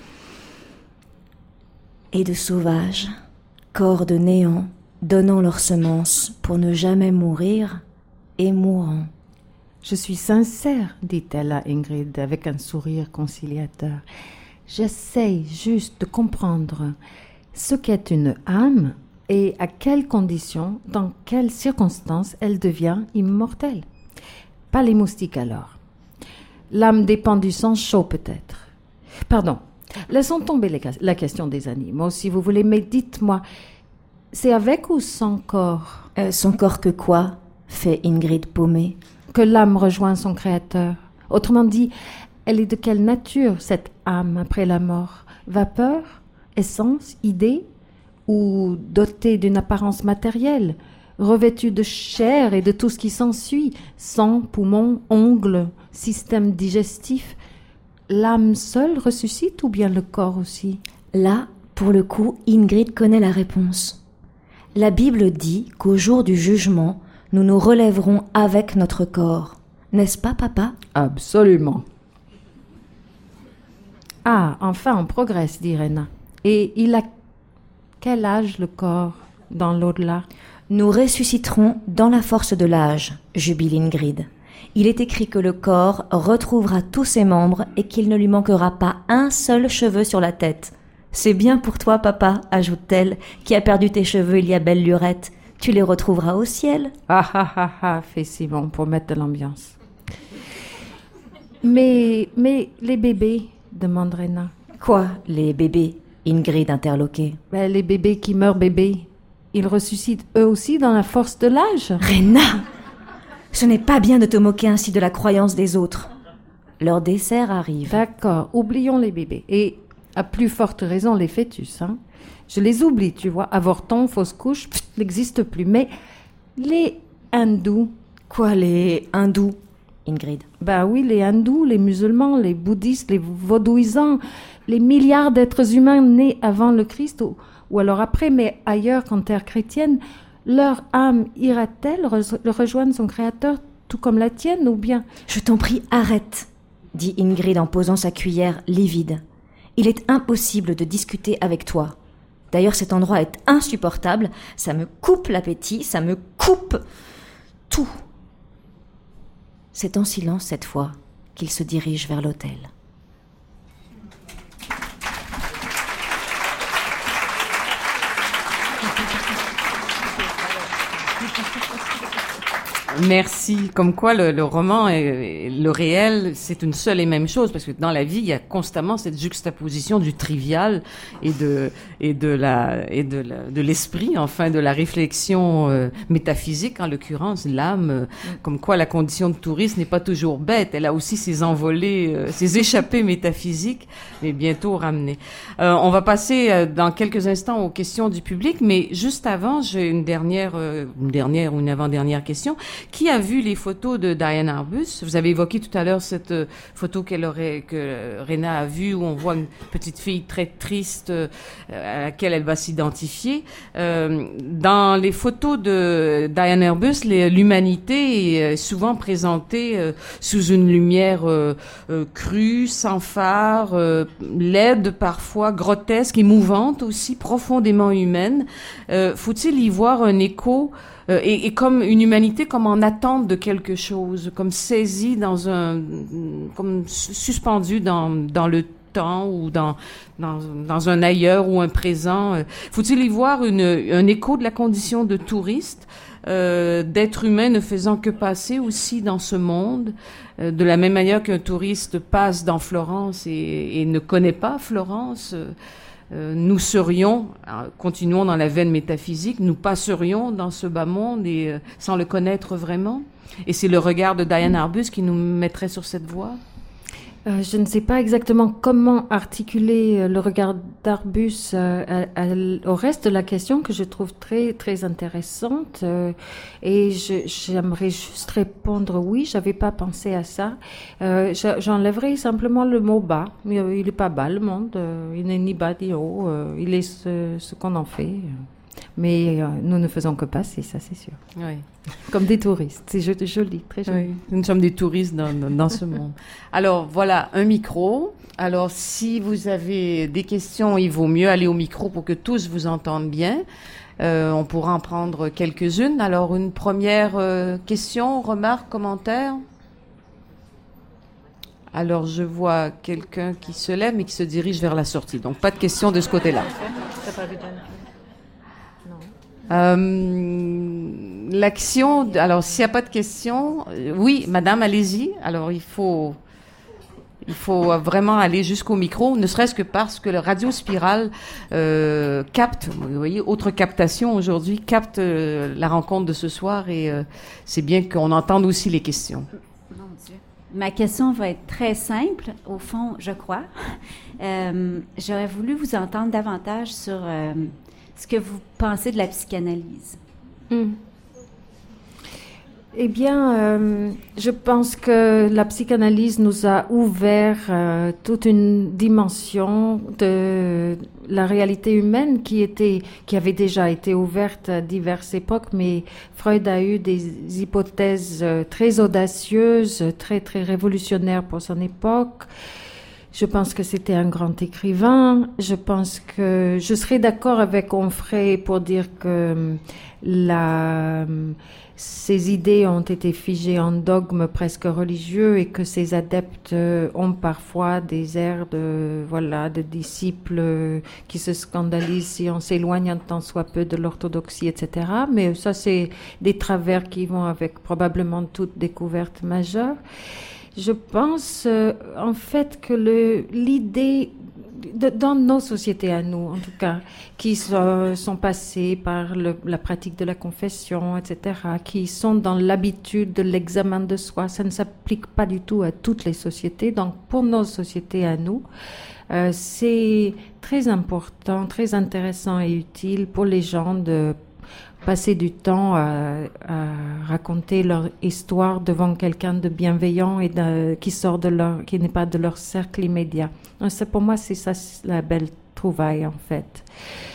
et de sauvage, corps de néant, donnant leur semence pour ne jamais mourir et mourant. Je suis sincère, dit-elle à Ingrid avec un sourire conciliateur. J'essaye juste de comprendre ce qu'est une âme et à quelles conditions, dans quelles circonstances elle devient immortelle. Pas les moustiques alors. L'âme dépend du sang chaud peut-être. Pardon, laissons tomber la question des animaux si vous voulez, mais dites-moi, c'est avec ou sans corps? Sans corps que quoi? Fait Ingrid paumée. Que l'âme rejoint son créateur. Autrement dit, elle est de quelle nature cette âme après la mort? Vapeur? Essence? Idée? Ou dotée d'une apparence matérielle, revêtue de chair et de tout ce qui s'ensuit, sang, poumons, ongles, système digestif. L'âme seule ressuscite ou bien le corps aussi? Là, pour le coup, Ingrid connaît la réponse. La Bible dit qu'au jour du jugement, nous nous relèverons avec notre corps. N'est-ce pas, papa? Absolument. Ah, enfin on progresse, dit Rhéna. Et il a quel âge le corps dans l'au-delà? Nous ressusciterons dans la force de l'âge, jubile Ingrid. Il est écrit que le corps retrouvera tous ses membres et qu'il ne lui manquera pas un seul cheveu sur la tête. C'est bien pour toi, papa, ajoute-t-elle, qui a perdu tes cheveux il y a belle lurette. Tu les retrouveras au ciel. Ah ah ah ah, fait Simon pour mettre de l'ambiance. Mais les bébés, demande Rhéna. Quoi, les bébés? Ingrid interloquée. Les bébés qui meurent bébés, ils ressuscitent eux aussi dans la force de l'âge. Rhéna, ce n'est pas bien de te moquer ainsi de la croyance des autres. Leur dessert arrive. D'accord, oublions les bébés. Et à plus forte raison les fœtus. Je les oublie, tu vois. Avorton, fausse couche, n'existe plus. Mais Les hindous. Quoi, les hindous, Ingrid? Bah oui, les hindous, les musulmans, les bouddhistes, les vaudouisants, les milliards d'êtres humains nés avant le Christ ou alors après, mais ailleurs qu'en terre chrétienne, leur âme ira-t-elle rejoindre son créateur tout comme la tienne ou bien... Je t'en prie, arrête, dit Ingrid en posant sa cuillère livide. Il est impossible de discuter avec toi. D'ailleurs, cet endroit est insupportable. Ça me coupe l'appétit, ça me coupe tout. C'est en silence cette fois qu'il se dirige vers l'autel. Merci. Comme quoi le roman et le réel, c'est une seule et même chose, parce que dans la vie, il y a constamment cette juxtaposition du trivial et de l'esprit, enfin, de la réflexion métaphysique, en l'occurrence l'âme. Comme quoi la condition de touriste n'est pas toujours bête. Elle a aussi ses envolées, ses échappées métaphysiques, mais bientôt ramenées. On va passer dans quelques instants aux questions du public, mais juste avant, j'ai une avant-dernière question. Qui a vu les photos de Diane Arbus? Vous avez évoqué tout à l'heure cette photo que Rena a vue, où on voit une petite fille très triste à laquelle elle va s'identifier. Dans les photos de Diane Arbus, l'humanité est souvent présentée sous une lumière crue, sans phare, laide parfois, grotesque, émouvante aussi, profondément humaine. Faut-il y voir un écho et comme une humanité comme en attente de quelque chose, comme saisie comme suspendue dans le temps ou dans un ailleurs ou un présent. Faut-il y voir un écho de la condition de touriste, d'être humain ne faisant que passer aussi dans ce monde, de la même manière qu'un touriste passe dans Florence et ne connaît pas Florence. Nous serions, continuons dans la veine métaphysique, nous passerions dans ce bas monde et sans le connaître vraiment. Et c'est le regard de Diane Arbus qui nous mettrait sur cette voie. Je ne sais pas exactement comment articuler le regard d'Arbus au reste de la question, que je trouve très très intéressante, et j'aimerais juste répondre oui, j'avais pas pensé à ça. J'enlèverai simplement le mot bas. Il est pas bas le monde, il n'est ni bas ni haut, il est ce qu'on en fait. Mais nous ne faisons que passer, ça c'est sûr. Oui. Comme des touristes, c'est joli, très joli. Oui, nous sommes des touristes dans ce monde. Alors voilà, un micro. Alors si vous avez des questions, il vaut mieux aller au micro pour que tous vous entendent bien. On pourra en prendre quelques-unes. Alors une première question, remarque, commentaire? Alors je vois quelqu'un qui se lève mais qui se dirige vers la sortie. Donc pas de question de ce côté-là. L'action, alors s'il n'y a pas de questions, oui, madame, allez-y. Alors il faut vraiment aller jusqu'au micro, ne serait-ce que parce que le Radio Spirale capte, vous voyez, autre captation aujourd'hui, capte la rencontre de ce soir et c'est bien qu'on entende aussi les questions. Mon Dieu. Ma question va être très simple, au fond, je crois. J'aurais voulu vous entendre davantage sur ce que vous pensez de la psychanalyse. Eh bien, je pense que la psychanalyse nous a ouvert toute une dimension de la réalité humaine qui avait déjà été ouverte à diverses époques, mais Freud a eu des hypothèses très audacieuses, très très révolutionnaires pour son époque. Je pense que c'était un grand écrivain. Je pense que je serais d'accord avec Onfray pour dire que ces idées ont été figées en dogmes presque religieux et que ces adeptes ont parfois des airs de disciples qui se scandalisent si on s'éloigne un tant soit peu de l'orthodoxie, etc. Mais ça, c'est des travers qui vont avec probablement toute découverte majeure. Je pense en fait que l'idée dans nos sociétés à nous, en tout cas, qui sont passées par la pratique de la confession, etc., qui sont dans l'habitude de l'examen de soi, ça ne s'applique pas du tout à toutes les sociétés. Donc, pour nos sociétés à nous, c'est très important, très intéressant et utile pour les gens passer du temps à raconter leur histoire devant quelqu'un de bienveillant et qui n'est pas de leur cercle immédiat. Donc, pour moi, c'est ça la belle trouvaille, en fait.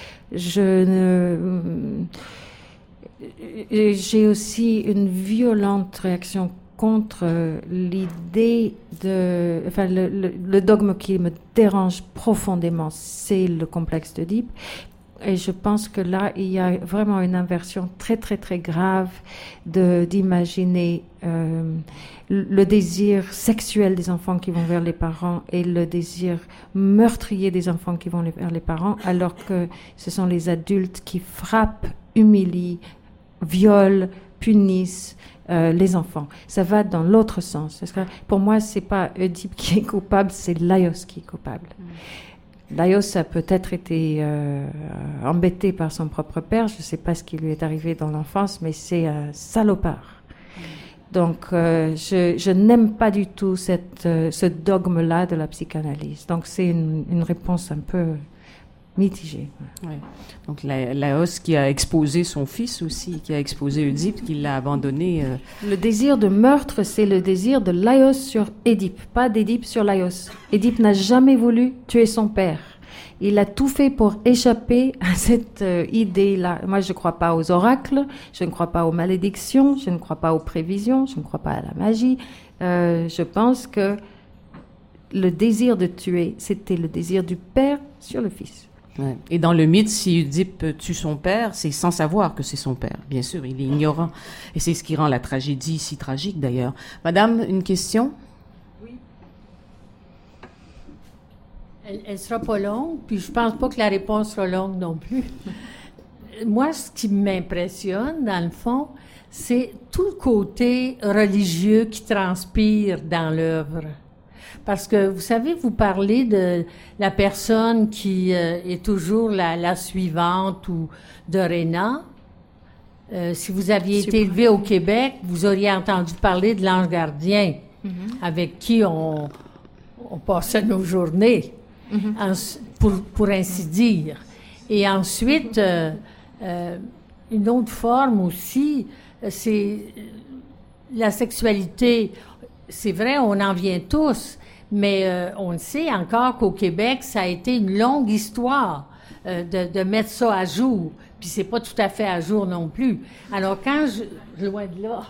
J'ai aussi une violente réaction contre l'idée le dogme qui me dérange profondément, c'est le complexe d'Œdipe. Et je pense que là, il y a vraiment une inversion très, très, très grave d'imaginer le désir sexuel des enfants qui vont vers les parents et le désir meurtrier des enfants qui vont vers les parents, alors que ce sont les adultes qui frappent, humilient, violent, punissent les enfants. Ça va dans l'autre sens. Parce que pour moi, c'est pas Œdipe qui est coupable, c'est Laios qui est coupable. Laios a peut-être été embêté par son propre père. Je ne sais pas ce qui lui est arrivé dans l'enfance, mais c'est un salopard. Donc, je n'aime pas du tout ce dogme-là de la psychanalyse. Donc, c'est une réponse un peu mitigée. Ouais. Donc, Laios qui a exposé son fils aussi, qui a exposé Œdipe, qui l'a abandonné. Le désir de meurtre, c'est le désir de Laios sur Édipe, pas d'Édipe sur Laios. Édipe n'a jamais voulu tuer son père. Il a tout fait pour échapper à cette idée-là. Moi, je ne crois pas aux oracles, je ne crois pas aux malédictions, je ne crois pas aux prévisions, je ne crois pas à la magie. Je pense que le désir de tuer, c'était le désir du père sur le fils. Ouais. Et dans le mythe, si Œdipe tue son père, c'est sans savoir que c'est son père. Bien sûr, il est ignorant. Et c'est ce qui rend la tragédie si tragique, d'ailleurs. Madame, une question? Oui. Elle sera pas longue, puis je pense pas que la réponse sera longue non plus. Moi, ce qui m'impressionne, dans le fond, c'est tout le côté religieux qui transpire dans l'œuvre. Parce que, vous savez, vous parlez de la personne qui est toujours la suivante ou de Réna. Si vous aviez été élevé au Québec, vous auriez entendu parler de l'ange gardien, avec qui on passait nos journées, pour ainsi dire. Et ensuite, une autre forme aussi, c'est la sexualité. C'est vrai, on en vient tous. Mais on le sait encore qu'au Québec, ça a été une longue histoire de mettre ça à jour. Puis c'est pas tout à fait à jour non plus. Alors quand loin de là,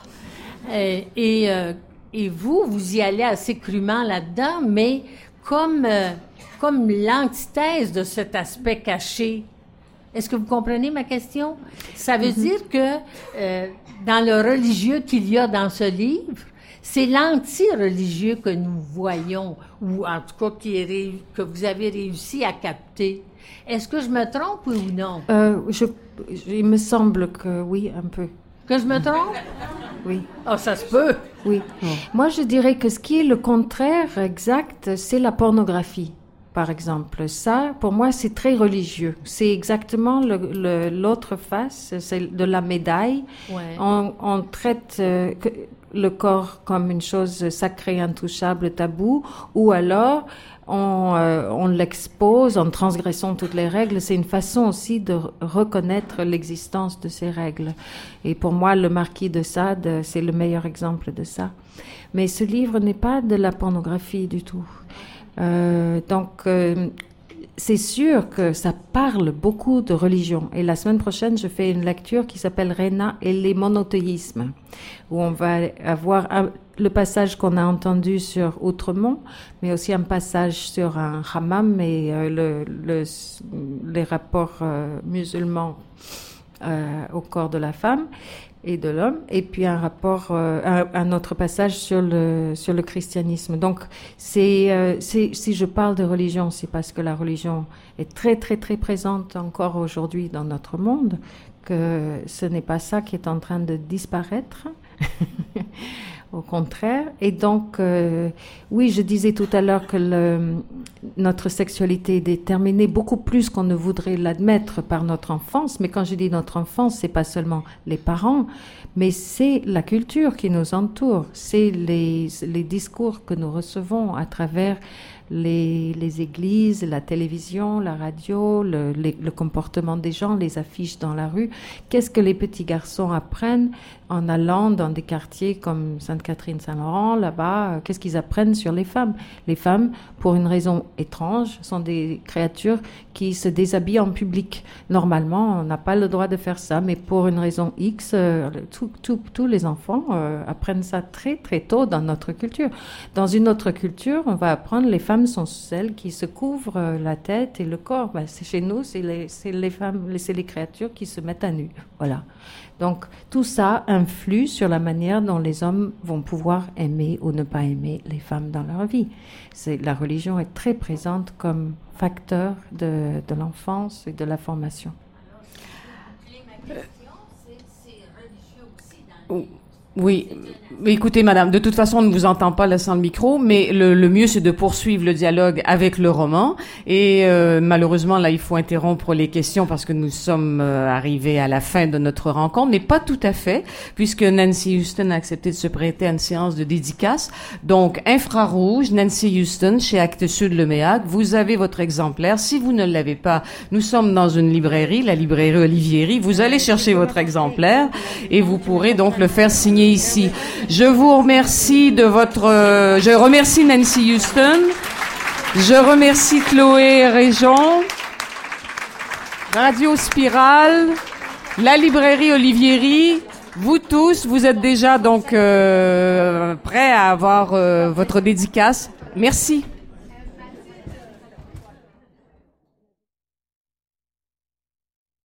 et vous y allez assez crûment là-dedans, mais comme l'antithèse de cet aspect caché. Est-ce que vous comprenez ma question? Ça veut dire que dans le religieux qu'il y a dans ce livre, c'est l'anti-religieux que nous voyons, ou en tout cas que vous avez réussi à capter. Est-ce que je me trompe ou non? Il me semble que oui, un peu. Que je me trompe? Oui. Ah, ça se peut. Oui. Oh. Moi, je dirais que ce qui est le contraire exact, c'est la pornographie, par exemple. Ça, pour moi, c'est très religieux. C'est exactement l'autre face, c'est de la médaille. Ouais. On traite le corps comme une chose sacrée, intouchable, tabou, ou alors on l'expose en transgressant toutes les règles. C'est une façon aussi de reconnaître l'existence de ces règles. Et pour moi, le Marquis de Sade, c'est le meilleur exemple de ça. Mais ce livre n'est pas de la pornographie du tout. Donc, c'est sûr que ça parle beaucoup de religion. Et la semaine prochaine, je fais une lecture qui s'appelle Réna et les monothéismes, où on va avoir le passage qu'on a entendu sur Outremont, mais aussi un passage sur un hammam et les rapports musulmans au corps de la femme et de l'homme, et puis un autre passage sur le christianisme. Donc, si je parle de religion, c'est parce que la religion est très, très, très présente encore aujourd'hui dans notre monde, que ce n'est pas ça qui est en train de disparaître. Au contraire. Et donc, oui, je disais tout à l'heure que notre sexualité est déterminée beaucoup plus qu'on ne voudrait l'admettre par notre enfance. Mais quand je dis notre enfance, c'est pas seulement les parents, mais c'est la culture qui nous entoure. C'est les discours que nous recevons à travers les églises, la télévision, la radio, le comportement des gens, les affiches dans la rue. Qu'est-ce que les petits garçons apprennent en allant dans des quartiers comme Sainte-Catherine-Saint-Laurent, là-bas? Qu'est-ce qu'ils apprennent sur les femmes? Les femmes, pour une raison étrange, sont des créatures qui se déshabillent en public. Normalement, on n'a pas le droit de faire ça, mais pour une raison X, tous les enfants apprennent ça très très tôt dans notre culture. Dans une autre culture, on va apprendre les femmes sont celles qui se couvrent la tête et le corps. C'est chez nous, c'est les femmes, c'est les créatures qui se mettent à nu. Voilà. Donc tout ça influe sur la manière dont les hommes vont pouvoir aimer ou ne pas aimer les femmes dans leur vie. La religion est très présente comme facteur de l'enfance et de la formation. Oui, écoutez madame, de toute façon on ne vous entend pas là sans le micro, mais le mieux c'est de poursuivre le dialogue avec le roman et malheureusement là il faut interrompre les questions parce que nous sommes arrivés à la fin de notre rencontre, mais pas tout à fait puisque Nancy Houston a accepté de se prêter à une séance de dédicace. Donc Infrarouge, Nancy Houston chez Actes Sud Le Méac, vous avez votre exemplaire. Si vous ne l'avez pas, nous sommes dans une librairie, la librairie Olivieri, vous allez chercher votre exemplaire et vous pourrez donc le faire signer ici. Je vous remercie de je remercie Nancy Houston. Je remercie Chloé Réjon, Radio Spirale, la librairie Olivieri. Vous tous, vous êtes déjà donc prêts à avoir votre dédicace. Merci.